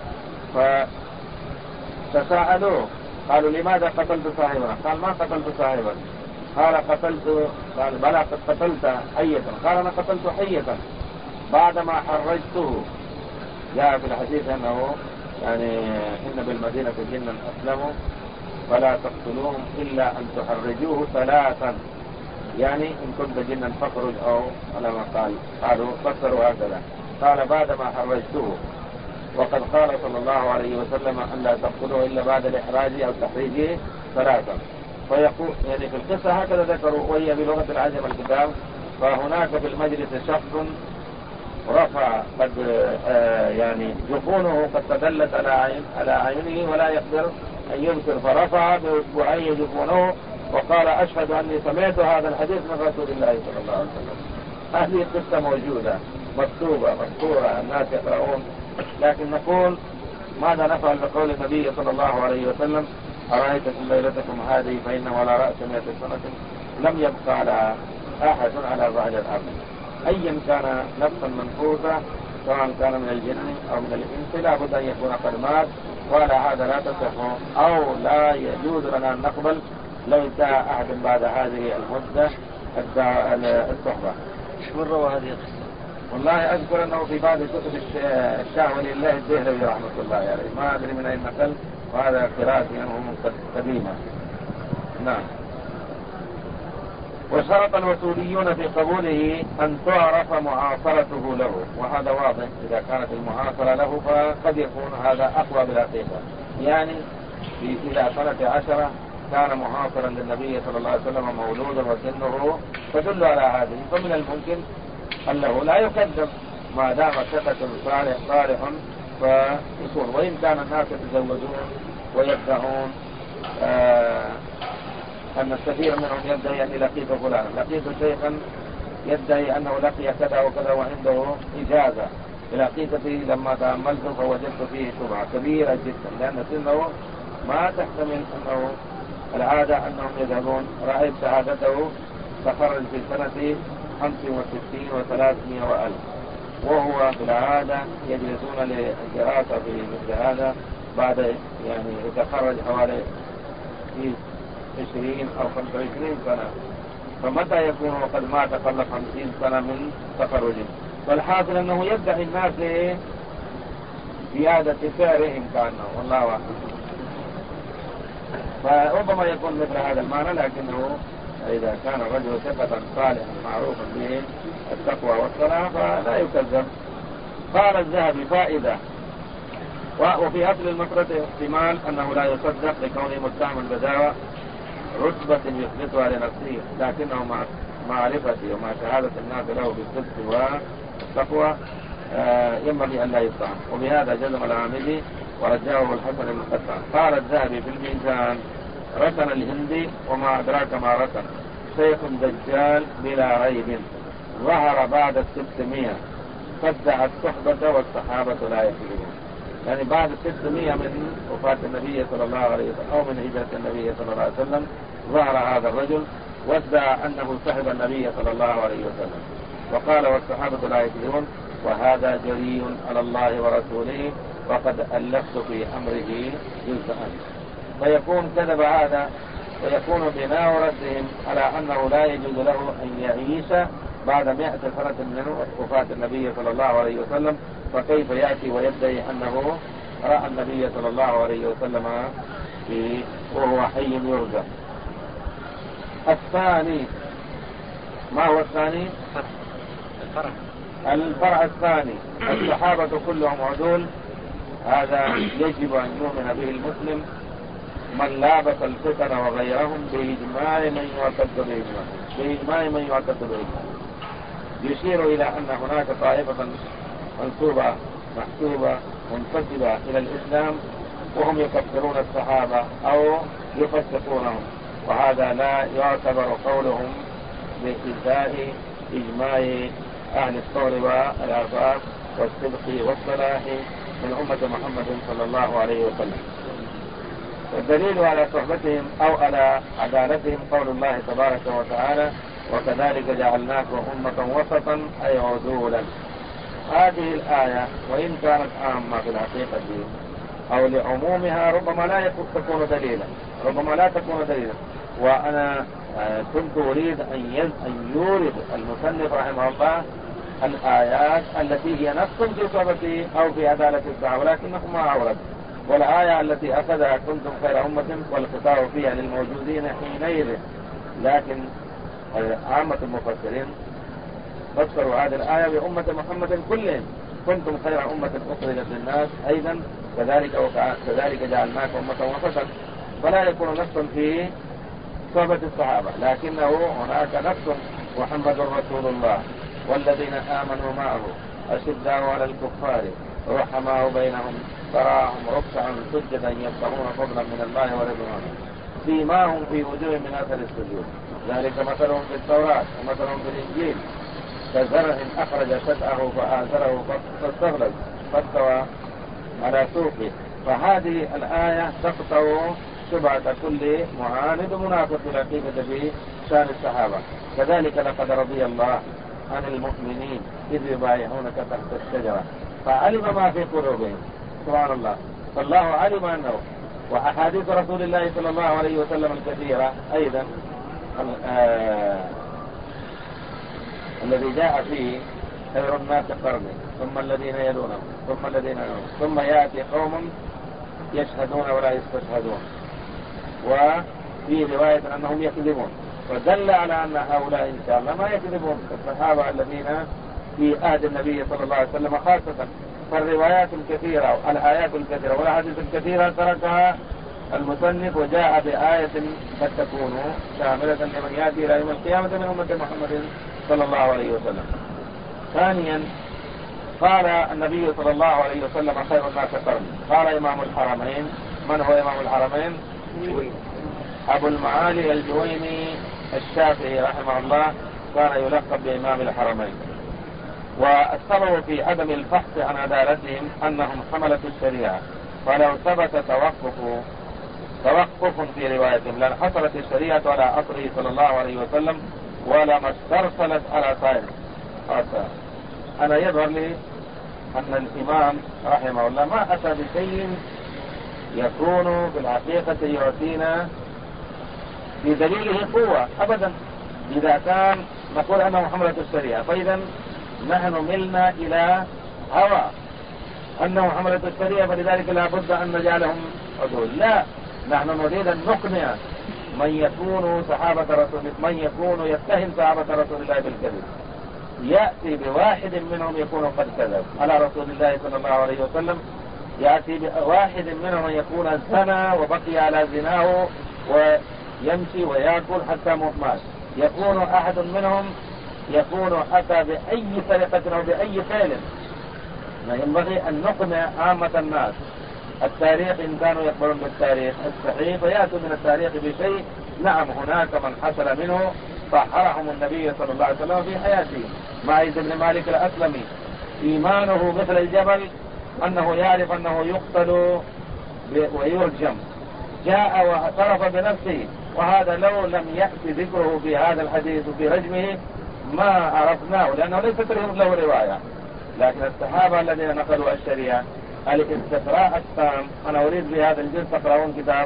فتساءلوه قالوا لماذا قتلت صاحبنا؟ قال ما قتلت صاحبا. قال قتلت، قال بلى قد قتلت حية. قال أنا قتلت حية بعدما حرجته. جاء في الحديث أنه يعني إن بالمدينة جنا أسلموا فلا تقتلوهم إلا أن تحرجوه ثلاثا، يعني إن كنت جنا فاخرج، أو على ما قال قالوا فسروا هكذا. قال بعدما حرجته، وقد قال صلى الله عليه وسلم أن لا تقتلوه إلا بعد الإحراج أو تحريجه ثلاثا. فيقول يعني في القصة هكذا ذكروا، وهي بلغة العجم الكتاب. فهناك في المجلس شخص رفع قد آه يعني جفونه قد تدلت على عين على عينه ولا يقدر أن يبصر، فرفع بأصبعيه جفونه وقال أشهد أني سمعت هذا الحديث من رسول الله صلى الله عليه وسلم. هذه القصة موجودة مكتوبة مذكورة الناس يقرؤون. لكن نقول ماذا نفعل بقول النبي صلى الله عليه وسلم أرأيتكم ليلتكم هذه فإنه على رأس مئة سنة لم يبقى على أحد على ظهر الأرض، أيا كان نفسا منفوسة سواء كان من الجن أو من الإنس لا بد أن يكون قد مات، ولا هذا لا تصح أو لا يجوز لنا أن نقبل لو جاء أحد بعد هذه المدة الصحبة. من روى هذه القصة؟ والله أذكر أنه في بعض كتب الشاه ولله الدهلوي رحمة الله عليه، يعني ما أدري من أين نقل، وهذا قراءتي أنه من قديمة. نعم. وشرط الوصوليون في قبوله أن تعرف معاصرته له، وهذا واضح إذا كانت المعاصرة له فقد يكون هذا أقوى بالحقيقة. يعني في إلى سنة عشرة كان معاصرا للنبي صلى الله عليه وسلم مولودا وسنه تدل على هذه، فمن الممكن أنه لا يكذب ما دام ثقة صالح صالح فيكون. وإن كان الناس يتزوجون ويدعون آه أن الكثير منهم يدعي أني لقيت فلانا، لقيت شيخا يدعي أنه لقي كذا وكذا وعنده إجازة، لقيت فيه لما تأملت فوجدت فيه شبهة كبيرة جدا، لأن سنه ما تحتمل أنه العادة أنهم يذهبون. رأيت شهادته تخرج في سنة خمس وستين وثلاثمائة وألف، وهو في العادة يجلسون للدراسة في مثل هذا بعد يعني يتخرج حوالي في عشرين أو خمسة وعشرين سنة، فمتى يكون وقد مات قبل خمسين سنة من تخرجه؟ فالحاصل أنه يدعي الناس زيادة سعرهم كأنه، والله أعلم. فربما يكون مثل هذا المعنى، لكنه إذا كان الرجل ثقة صالحا معروفا به التقوى والصلاة فلا يكذب. قال الذهبي فائدة: وفي أصل المسألة احتمال أنه لا يصدق لكونه متهم البداوة رتبة يثبتها لنفسه، لكنه مع معرفته ومع شهادة الناس له بالصدق والتقوى ينبغي أن لا يتهم. وبهذا جزم العامدي ورجاه الحسن بن قتان. قال الذهبي في الميزان: ركن الهندي وما أدراك ما ركن، شيخ دجال بلا ريب، ظهر بعد الستمائة، فادعى الصحبة والصحابة لا يكذبون. يعني بعد الستمائة من وفاة النبي صلى الله عليه وسلم أو من هجرة النبي صلى الله عليه وسلم ظهر هذا الرجل وادعى أنه صحب النبي صلى الله عليه وسلم، وقال والصحابة لا يكذبون، وهذا جري على الله ورسوله وقد ألفت في أمره جزءا. فيكون كذب هذا، ويكون بناء ردهم على أنه لا يجوز له أن يعيش بعد مئة سنة من وفاة النبي صلى الله عليه وسلم، فكيف يأتي ويدعي أنه رأى النبي صلى الله عليه وسلم في وهو حي يرجى. الثاني، ما هو الثاني؟ الفرع الفرع الثاني: الصحابة كلهم عدول. هذا يجب أن يؤمن به المسلم من لابس الفتن وغيرهم بإجماع من يعتد بإجماع بإجماع من يعتد بإجماع. يشير إلى أن هناك طائفة منسوبة محسوبة منتسبة إلى الإسلام وهم يكفرون الصحابة أو يفسقونهم، وهذا لا يعتبر قولهم بإزاء إجماع أهل الثور والعفاف والصدق والصلاح من أمة محمد صلى الله عليه وسلم. والدليل على صحبتهم أو على عدالتهم قول الله تبارك وتعالى: وكذلك جعلناكم أمة وسطا أي عدولا. هذه الآية وإن كانت عامة في الحقيقة أو لعمومها ربما لا تكون دليلا، ربما لا تكون دليلا. وأنا كنت أريد أن يورد المصنف رحمه الله الآيات التي هي نص في صحبة أو في عدالة الصحابة، ولكنه ما أورد. والآية التي أخذها كنتم خير أمة والخطاب فيها للموجودين حينئذ، لكن عامة المفسرين فسروا هذه الآية بأمة محمد كلهم، كنتم خير أمة أخرجت للناس أيضا كذلك وكذلك جعلناكم أمة وسطا، فلا يكون نص في صحبة الصحابة، لكنه هناك نص محمد رسول الله والذين آمنوا معه أشداء على الكفار رحماء بينهم تراهم ركعا سجدا يبتغون فضلا من الله ورضوانه سيماهم في وجوه من أثر السجود ذلك مثلهم في التوراة ومثلهم في الإنجيل كزرع أخرج شطأه فآزره فاستغلظ فاستوى على سوقه. فهذه الآية تقطع شبهة كل معاند منافق بالعقيدة في شان الصحابة. كذلك لقد رضي الله عن المؤمنين إذ يبايعونك تحت الشجرة فعلم ما في قلوبهم. سبحان الله، فالله علم أنه. وأحاديث رسول الله صلى الله عليه وسلم الكثيرة أيضا آه الذي جاء فيه خير الناس قرني ثم الذين يلونهم ثم الذين يلونهم ثم يأتي قوم يشهدون ولا يستشهدون، وفي رواية أنهم يكذبون، فدل على أن هؤلاء إن شاء الله ما يكذبون الصحابة الذين في عهد النبي صلى الله عليه وسلم خاصة. فالروايات الكثيرة والآيات الكثيرة والأحاديث الكثيرة تركها المصنف وجاء بآية قد تكون شاملة لمن يأتي إلى يوم القيامة من أمة محمد صلى الله عليه وسلم. ثانيا قال النبي صلى الله عليه وسلم خير الناس قرني. قال إمام الحرمين، من هو إمام الحرمين؟ أبو المعالي الجويني الشافعي رحمه الله كان يلقب بإمام الحرمين. والسبب في عدم الفحص عن عدالتهم أنهم حملة الشريعة، فلو ثبت توقف توقف في روايتهم لانحصرت الشريعة على عصره صلى الله عليه وسلم ولما استرسلت على سائر. أنا يظهر لي أن الإمام رحمه الله ما أتى بشيء يكون بالحقيقة يعطينا بدليله قوة أبدا. إذا كان نقول أنه حملة الشريعة فإذا نحن ملنا إلى هوى أنه حملة الشريعة، فلذلك لا بد أن نجعلهم عدول. لا، نحن نريد أن نقنع من يكون صحابة رسول من يكون يتهم صحابة رسول الله بالكذب، يأتي بواحد منهم يكون قد كذب على رسول الله صلى الله عليه وسلم، يأتي بواحد منهم يكون زنى وبقي على زناه ويمشي ويأكل حتى مات، يكون أحد منهم يكون أتى بأي سرقة أو بأي فعل. ينبغي أن نقنع عامة الناس. التاريخ إن كانوا يقبلون بالتاريخ الصحيح فيأتوا من التاريخ بشيء. نعم هناك من حصل منه فحرهم النبي صلى الله عليه وسلم في حياته. معيذ بن مالك الأسلمي إيمانه مثل الجبل أنه يعرف أنه يقتل ويرجم، جاء واعترف بنفسه، وهذا لو لم يأتي ذكره في هذا الحديث في رجمه ما عرفناه لأنه ليست له رواية. لكن الصحابة الذين نقلوا الشريعة الاستقراء التام. أنا أريد بهذا الجزء تقرؤون كتاب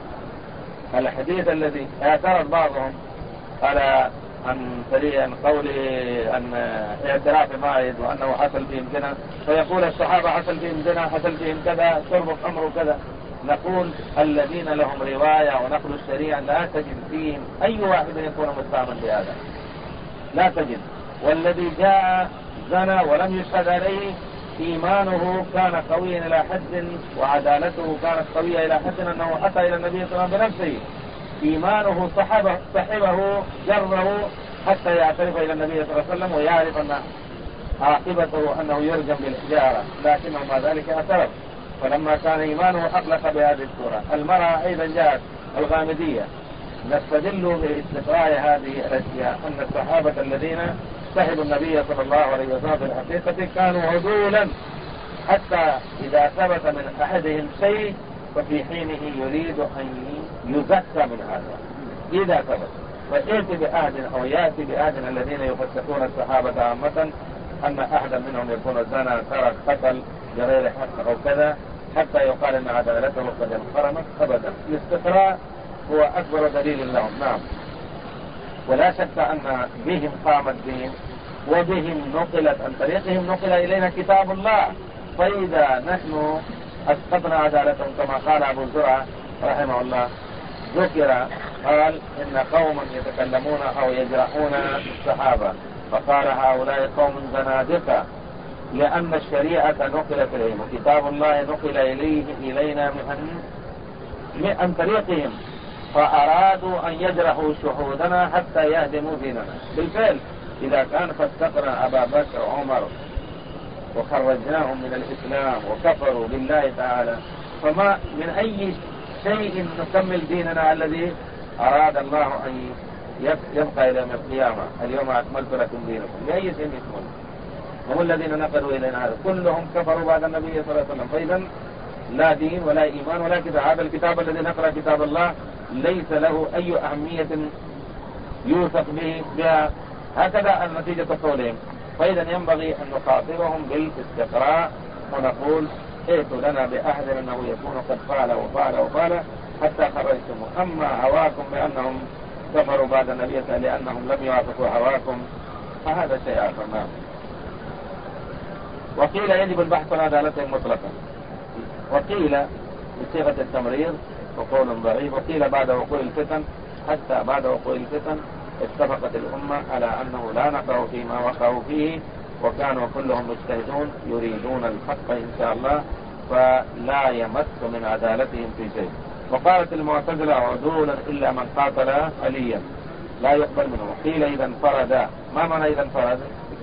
الحديث الذي اعترض بعضهم على أن سريعا قول أن اعتراف معيد وأنه حصل فيهم زنا، فيقول الصحابة حصل فيهم زنا حصل فيهم كذا شرب الخمر وكذا. نقول الذين لهم رواية ونقل الشريعة لا تجد فيهم أي واحد يكون متهما بهذا، لا تجد. والذي جاء زنا ولم يشهد عليه إيمانه كان قويا إلى حد وعدالته كانت قوية إلى حد أنه أتى إلى النبي صلى الله عليه وسلم بنفسه، إيمانه صحبه, صحبه جره حتى يعترف إلى النبي صلى الله عليه وسلم ويعرف أن عاقبته أنه يرجم بالحجارة، لكنه مع ذلك اعترف. فلما كان إيمانه أطلق بهذه الصورة. المرأة أيضا جاءت الغامدية. نستدل باستقراء هذه الأشياء أن الصحابة الذين صحبوا النبي صلى الله عليه وسلم في الحقيقة كانوا عدولا، حتى إذا ثبت من أحدهم شيء ففي حينه يريد أن يزكى من هذا إذا ثبت. فيأتي بأحد أو يأتي بأحد الذين يفتشون الصحابة عامة أن أحدا منهم يكون زنى سرق قتل بغير حق أو كذا حتى يقال أن عدالته قد انخرمت أبدا. الاستقراء هو أكبر دليل لهم. نعم. ولا شك أن بهم قام الدين وبهم نقلت عن طريقهم نقل إلينا كتاب الله. فإذا نحن أسقطنا عدالتهم كما قال أبو زرعة رحمه الله ذكر قال إن قوما يتكلمون أو يجرحون الصحابة فقال هؤلاء قوم زنادقة لأن الشريعة نقلت إليهم وكتاب الله نقل إليه إلينا من عن طريقهم فأرادوا أن يجرحوا شهودنا حتى يهدموا ديننا. بالفعل إذا كان فاستقنا أبا بكر وعمر وخرجناهم من الإسلام وكفروا بالله تعالى فما من أي شيء نكمل ديننا الذي أراد الله أن يبقى إلى يوم القيامة اليوم أكملت لكم دينكم لأي شيء يكمل. هم الذين نقلوا إلينا هذا كلهم كفروا بعد النبي صلى الله عليه وسلم. فإذا لا دين ولا إيمان ولا كتاب. هذا الكتاب الذي نقرأ كتاب الله ليس له أي أهمية يوثق به بها. هكذا النتيجة قولهم. فإذا ينبغي أن نخاطبهم بالاستقراء ونقول ائتوا لنا بأحد أنه يكون قد فعل وفعل وفعل حتى خرجتم. أما هواكم بأنهم كفروا بعد النبي لأنهم لم يوافقوا هواكم فهذا شيء آخر. نعم. وقيل يجب البحث عن عدالتهم مطلقا وقيل بصيغة التمرير وقول ضعيف وقيل بعد وقوع الفتن حتى بعد وقوع الفتن اتفقت الأمة على أنه لا نقع فيما وقعوا فيه وكانوا كلهم مجتهدون يريدون الحق إن شاء الله فلا يمس من عدالتهم في شيء. وقالت المعتزلة عدولا إلا من قاتل عليا لا يقبل منه. قيل إذا انفرد. ما معنى إذا انفرد؟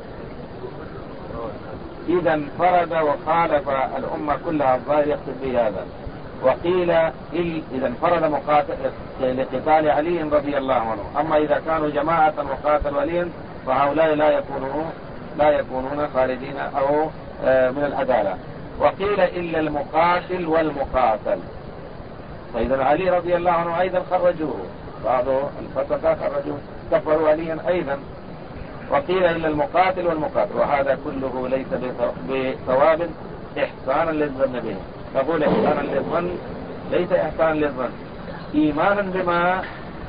إذا انفرد وخالف الأمة كلها الظاهر يقصد به هذا. وقيل إذا انفرد مقاتل لقتال علي رضي الله عنه. أما إذا كانوا جماعة وقاتلوا عليا فهؤلاء لا يكونون لا يكونون خالدين أو من العدالة. وقيل إلا المقاتل والمقاتل. فإذا علي رضي الله عنه أيضا خرجوه بعض الفتقة خرجوه كفروا عليا أيضا. وقيل إلا المقاتل والمقاتل وهذا كله ليس بثواب إحسانا للظن به. نقول إحسانا للظن ليس إحسانا للظن إيمانا بما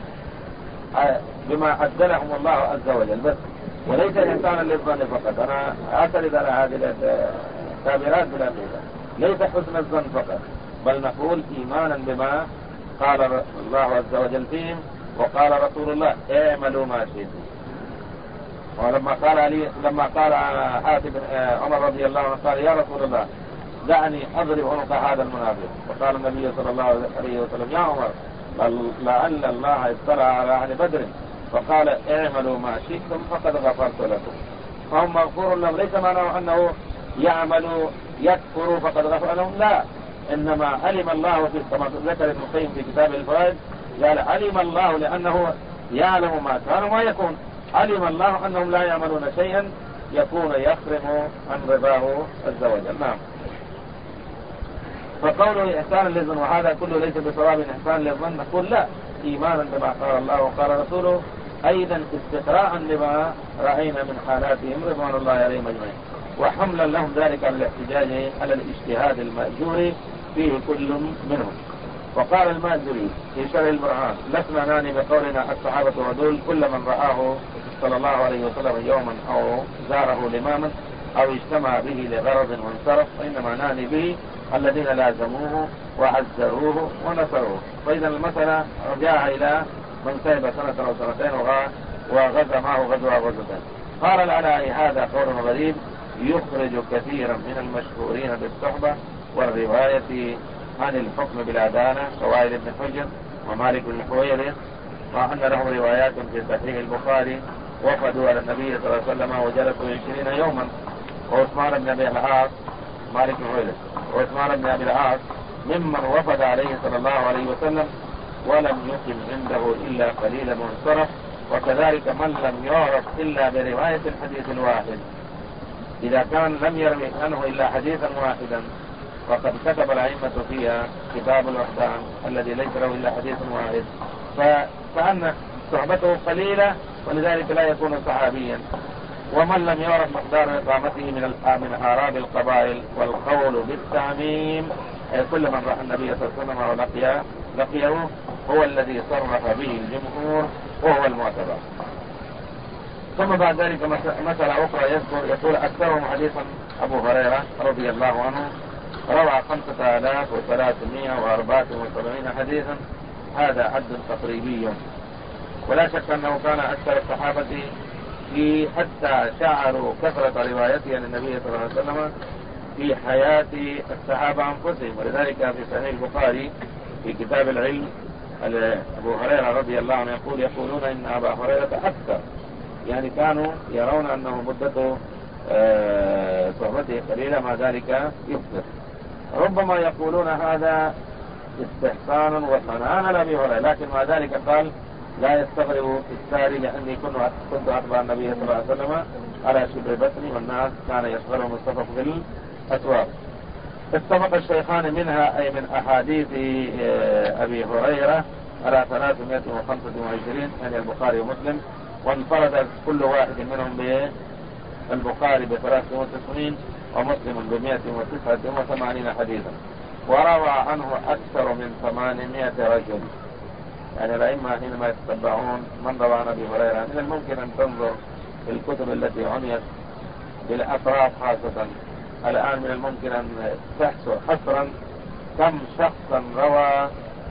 بما عدلهم الله عز وجل بس وليس إحسانا للظن فقط. أنا أعترض على هذه التعبيرات بالعقيدة. ليس حسن الظن فقط بل نقول إيمانا بما قال الله عز وجل فيهم وقال رسول الله اعملوا ما شئتم. ولما قال علي لما قال حاتم عمر رضي الله عنه قال يا رسول الله دعني أضرب عنق هذا المنافق. وقال النبي صلى الله عليه وسلم يا عمر لعل الله اطلع على أهل بدر فقال اعملوا ما شئتم فقد غفرت لكم. فهم مغفور لهم ليس معناه أنه يعملوا يكفروا فقد غفر لهم لا إنما علم الله في كما ذكر ابن القيم في كتاب الفوائد قال علم الله لأنه يعلم ما كان وما يكون. علم الله أنهم لا يعملون شيئا يكون يخرم عن رضاه عز وجل. نعم. فقوله إحسان للظن وهذا كله ليس بصواب إحسان للظن نقول لا إيمانا بما قال الله وقال رسوله أيضا استقراء لما رأينا من حالاتهم رضوان الله عليهم أجمعين وحملا لهم ذلك على الاحتجاج على الاجتهاد المأجور فيه كل منهم. وقال المازري في شرح البرهان لسنا نعني بقولنا الصحابة عدول كل من رآه صلى الله عليه وسلم يوما أو زاره لماما أو اجتمع به لغرض وانصرف وإنما نعني به الذين لازموه وعزروه ونصروه. فإذا المسألة رجعها إلى من سيب سنة أو سنتين وغزى معه غزوة غزوتين. قال العلاء هذا قول غريب يخرج كثيرا من المشهورين بالصحبة والرواية عن الحكم بالعدالة كوائل بن حجر ومالك بن حويرث مع أن لهم روايات في صحيح البخاري وفدوا على النبي صلى الله عليه وسلم وجلسوا عشرين يوما. وعثمان بن أبي العاص مالك بن حويرث وعثمان بن أبي العاص ممن وفد عليه صلى الله عليه وسلم ولم يقم عنده إلا قليلا وانصرف. وكذلك من لم يعرف إلا برواية الحديث الواحد إذا كان لم يروي عنه إلا حديثا واحدا وقد كتب الأئمة فيها كتاب الوحدان الذي ليس له إلا حديث واحد فكأن صحبته قليلة ولذلك لا يكون صحابيا. ومن لم يعرف مقدار إقامته من من أعراب القبائل، والقول بالتعميم كل من رأى النبي صلى الله عليه وسلم ولقيه لقيه هو الذي صرح به الجمهور وهو المعتبر. ثم بعد ذلك مسألة أخرى يذكر يقول أكثرهم حديثا أبو هريرة رضي الله عنه روى خمسة آلاف وثلاثمائة وأربعة وسبعين حديثا. هذا عد تقريبي، ولا شك أنه كان أكثر الصحابة في حتى شعروا كثرة روايته عن النبي صلى الله عليه وسلم في حياة الصحابة أنفسهم. ولذلك في صحيح البخاري في كتاب العلم أبو هريرة رضي الله عنه يقول يقولون إن أبا هريرة أكثر، يعني كانوا يرون أنه مدة صحبته قليلة، ما ذلك يكثر. ربما يقولون هذا استحسانا وثناء على أبي هريرة، لكن مع ذلك قال لا يستغرب الساري لأني كنت أتبع النبي صلى الله عليه وسلم على شبر بطني والناس كان يشغلهم السفر في الأسواق. اتفق الشيخان منها أي من أحاديث أبي هريرة على ثلاثمائة وخمسة وعشرين، يعني البخاري ومسلم، وانفرد كل واحد منهم بالبخاري بثلاثة وتسعين ومسلم بمائة وتسعة وثمانين حديثا، وروى عنه أكثر من ثمانمائة رجل. يعني الأئمة حينما يتتبعون من روى عن أبي هريرة من الممكن أن تنظر في الكتب التي عنيت بالأطراف خاصة. الآن من الممكن أن تحصر حصرا كم شخصا روى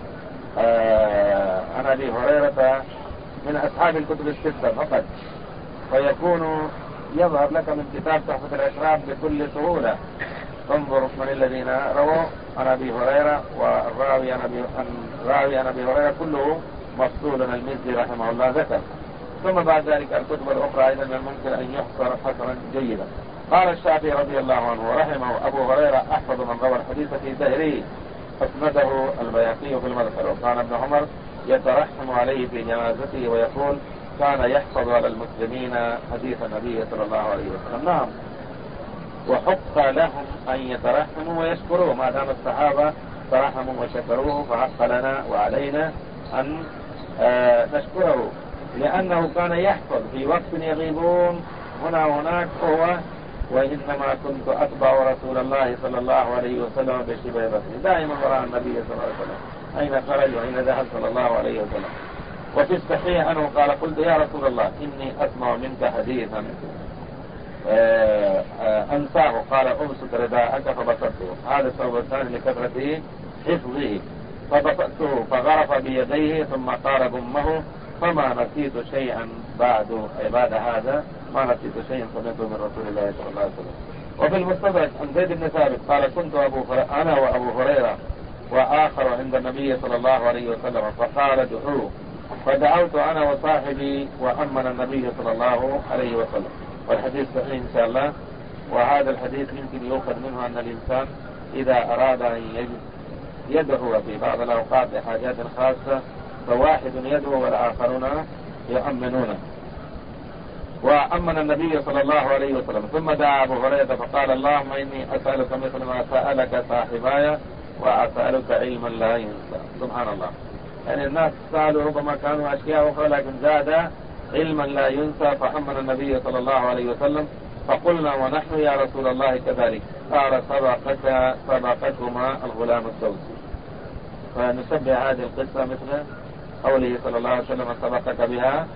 آه عن أبي هريرة من أصحاب الكتب الستة فقط، فيكون يظهر لك من كتاب تحفة الأشراف بكل سهولة. انظر من الذين رووا عن أبي هريرة، والراوي عن أبي الراوي عن أبي هريرة كله مفصول. المزي رحمه الله ذكر. ثم بعد ذلك الكتب الأخرى أيضا من الممكن أن يحصر حصرا جيدا. قال الشافعي رضي الله عنه ورحمه أبو هريرة أحفظ من روى الحديث في دهره، أسنده البيهقي في المذكر. وكان ابن عمر يترحم عليه في جنازته ويقول كان يحفظ على المسلمين حديث النبي صلى الله عليه وسلم. نعم، وحق لهم أن يترحموا ويشكروه، ما دام الصحابة ترحموا وشكروه فحق لنا وعلينا أن آه نشكره، لأنه كان يحفظ في وقت يغيبون هنا وهناك هو وإنما كنت أتبع رسول الله صلى الله عليه وسلم بشبه بصري، دائما وراء النبي صلى الله عليه وسلم أين خرج وأين ذهب صلى الله عليه وسلم. وفي الصحيح أنه قال قلت يا رسول الله إني أسمع منك حديثا أنساه، قال أمسك رداءك فبسطته، هذا السبب الثاني لكثرة حفظه، فبسطته فغرف بيديه ثم قال ضمه فما نسيت شيئا بعد أي بعد هذا ما نسيت شيئا سمعته من رسول الله صلى الله عليه وسلم. وفي المستدرك عن زيد بن ثابت قال كنت أبو أنا وأبو هريرة وآخر عند النبي صلى الله عليه وسلم فقال ادعوه، فدعوت أنا وصاحبي وأمن النبي صلى الله عليه وسلم. والحديث صحيح إن شاء الله. وهذا الحديث يمكن يؤخذ منه أن الإنسان إذا أراد أن يدعو في بعض الأوقات لحاجات خاصة فواحد يدعو والآخرون يؤمنون. وأمن النبي صلى الله عليه وسلم ثم دعا أبو هريرة فقال اللهم إني أسألك مثل ما سألك صاحباي وأسألك علما لا ينسى. سبحان الله، يعني الناس سألوا ربما كانوا أشياء أخرى لكن زاد علما لا ينسى. فأمن النبي صلى الله عليه وسلم فقلنا ونحن يا رسول الله كذلك، قال سبقك سبقكما الغلام الدوسي. فنشبه هذه القصة مثل قوله صلى الله عليه وسلم سبقك بها.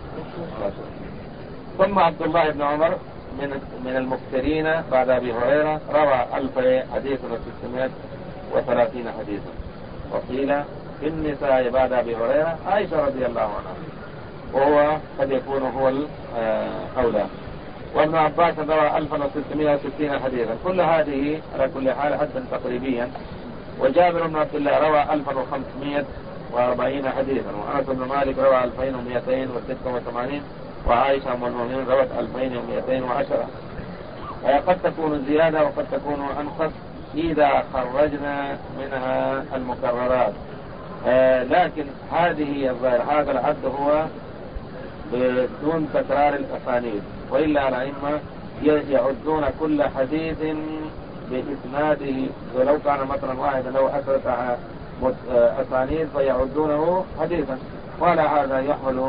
ثم عبد الله بن عمر من من المكثرين بعد أبي هريرة روى ألف حديث وستمائة وثلاثين حديثا. وقيل في النساء بعد أبي هريرة عائشة رضي الله عنها، وهو قد يكون هو الأولى. وابن عباس روى ألف وستمائة وستين حديثا. كل هذه على كل حال حدا تقريبيا. وجابر بن عبد الله روى ألف وخمسمائة وأربعين حديثا. وأنس بن مالك روى ألفين ومائتين وستة وثمانين. وعائشة أم المؤمنين روت ألفين ومائتين وعشرة. قد تكون زيادة وقد تكون أنقص إذا خرجنا منها المكررات. آه لكن هذه الظاهر هذا العد هو بدون تكرار الأسانيد، وإلا الأئمة يعدون كل حديث بإسناده، ولو كان متنا واحدا لو أثرت أسانيد فيعدونه حديثا، ولا هذا يحمل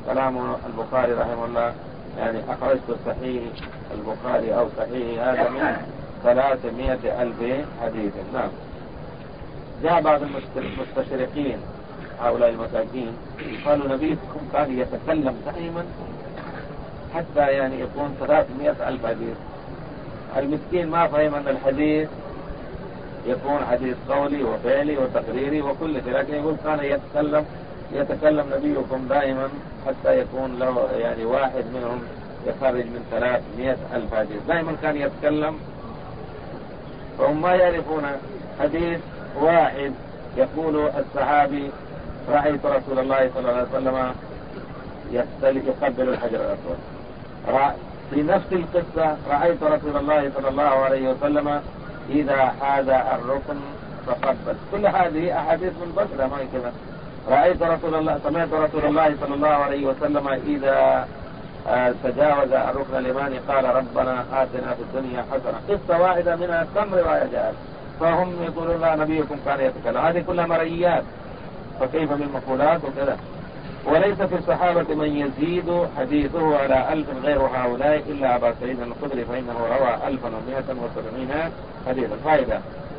كلام البخاري رحمه الله، يعني أخرجت صحيح البخاري أو صحيح هذا من ثلاثمائة ألف حديث. نعم. جاء بعض المستشرقين هؤلاء المساكين قالوا نبيكم كان يتكلم دائما حتى يعني يكون ثلاثمائة ألف حديث. المسكين ما فهم أن الحديث يكون حديث قولي وفعلي وتقريري وكل شيء، لكن يقول كان يتكلم يتكلم نبيكم دائما حتى يكون له يعني واحد منهم يخرج من ثلاثمائة ألف حديث، دائما كان يتكلم. فهم ما يعرفون حديث واحد يقول الصحابي رأيت رسول الله صلى الله عليه وسلم يقبل الحجر الأسود، في نفس القصة رأيت رسول الله صلى الله عليه وسلم إذا حاذى الركن فقبل. كل هذه أحاديث منفصلة ما كذا. رأيت رسول الله سمعت رسول الله صلى الله عليه وسلم إذا تجاوز الركن اليماني قال ربنا آتنا في الدنيا حسنة. قصة واحدة منها كم رواية جاءت، فهم يقولون لا نبيكم كان يتكلم. هذه كلها مرئيات، فكيف بالمقولات وكذا. وليس في الصحابة من يزيد حديثه على ألف غير هؤلاء إلا أبا سعيد الخدري فإنه روى ألفا ومائة وسبعين حديثا. فائدة: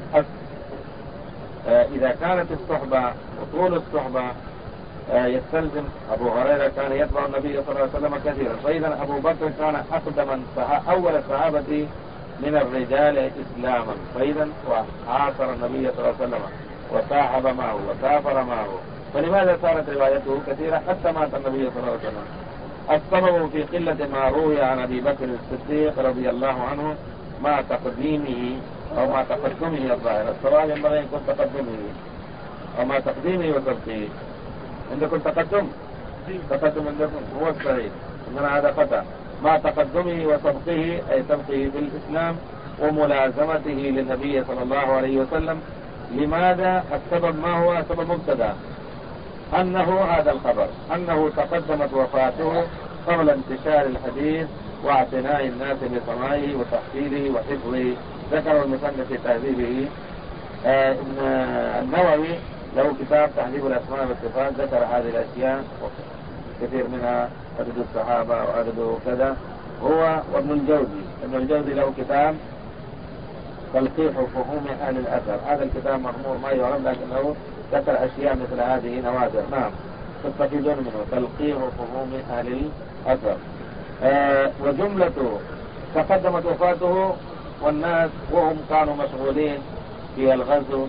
إذا كانت الصحبة وطول الصحبة يستلزم، أبو هريرة كان يتبع النبي صلى الله عليه وسلم كثيرا، فإذا أبو بكر كان أقدم أول الصحابة من الرجال إسلاما، فإذا وعاصر النبي صلى الله عليه وسلم وصاحب معه وسافر معه، فلماذا صارت روايته كثيرة حتى مات النبي صلى الله عليه وسلم؟ السبب في قلة ما روي عن أبي بكر الصديق رضي الله عنه مع تقديمه أو مع تقدمه الظاهر. الصواب ينبغي أن يكون تقدمه أو مع تقديمه وسبقه. عندكم تقدم تقدم عندكم هو الصحيح، إنما هذا خطأ. مع تقدمه وسبقه أي سبقه في الإسلام وملازمته للنبي صلى الله عليه وسلم. لماذا؟ السبب ما هو سبب مبتدأ، أنه هذا الخبر أنه تقدمت وفاته قبل انتشار الحديث واعتناء الناس بسماعه وتحصيله وحفظه. ذكر المصنف في تهذيبه. آه إن النووي له كتاب تهذيب الأسماء والصفات، ذكر هذه الأشياء كثير منها عدد الصحابة وعدد كذا. هو وابن الجوزي ابن الجوزي له كتاب تلقيح فهوم أهل الأثر. هذا الكتاب مغمور ما يعرف، لكنه ذكر أشياء مثل هذه نوادر. نعم، تستفيدون منه. تلقيح فهوم أهل الأثر. آه وجملته تقدمت وفاته والناس وهم كانوا مشغولين في الغزو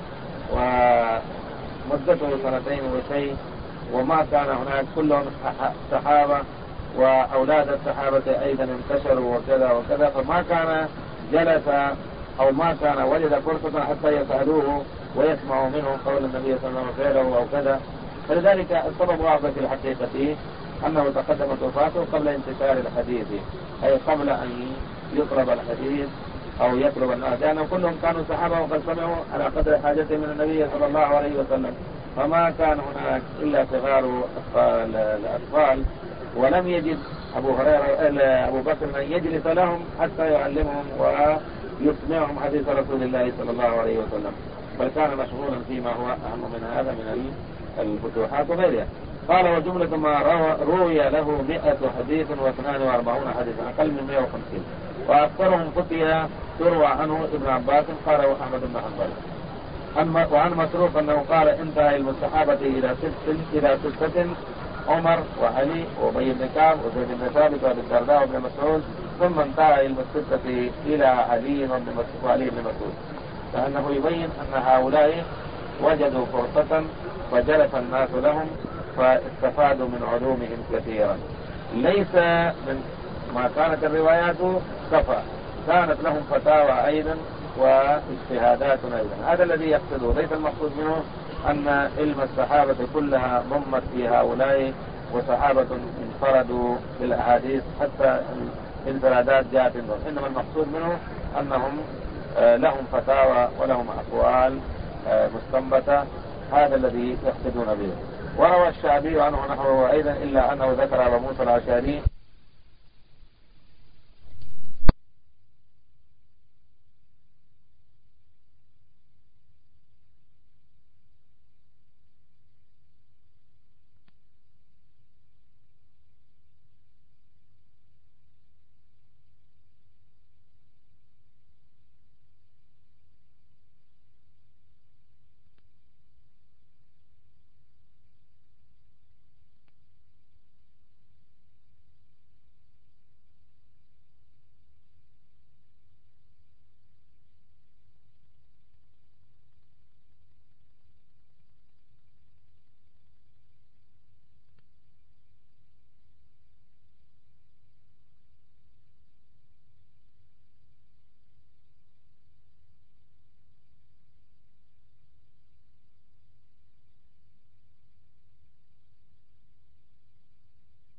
ومدته سنتين وشيء، وما كان هناك كلهم صحابة وأولاد الصحابة أيضا انتشروا وكذا وكذا، فما كان جلس أو ما كان وجد فرصة حتى يسألوه ويسمعوا منه قول النبي صلى الله عليه وسلم فعله أو كذا. فلذلك السبب واضح في الحقيقة أنه تقدمت وفاته قبل انتشار الحديث، أي قبل أن يطلب الحديث أو يطلب الناس، لأنهم كلهم كانوا صحابة وقد سمعوا على قدر حاجتهم من النبي صلى الله عليه وسلم. فما كان هناك إلا صغار الأطفال، ولم يجد أبو هريرة أبو بكر أن يجلس لهم حتى يعلمهم ويسمعهم حديث رسول الله صلى الله عليه وسلم، بل كان مشغولا فيما هو أهم من هذا من الفتوحات وغيرها. قال وجملة ما روي له مئة حديث واثنان واربعون حديثا، أقل من مئة وخمسين، وأكثرهم فتيا تروى عنه ابن عباس قال وأحمد بن حنبل. وعن مسروق أنه قال انتهى علم الصحابة إلى ست إلى ستة: عمر وعلي وأبي بن كعب وزيد بن ثابت وابن الدرداء وابن مسعود، ثم انتهى علم الستة إلى علي وعلي بن مسعود، فأنه يبين أن هؤلاء وجدوا فرصة فجلس الناس لهم فاستفادوا من علومهم كثيرا. ليس من ما كانت الروايات كفى، كانت لهم فتاوى أيضا واجتهادات أيضا. هذا الذي يقصده، ليس المقصود منه أن علم الصحابة كلها ضمت في هؤلاء وصحابة انفردوا بالأحاديث حتى الانفرادات جاءت منهم، إنما المقصود منه أنهم لهم فتاوى ولهم أقوال مستنبطة. هذا الذي يقصدون به. وروى الشعبي عنه نحوه أيضا، إلا أنه ذكر أبو موسى الأشعري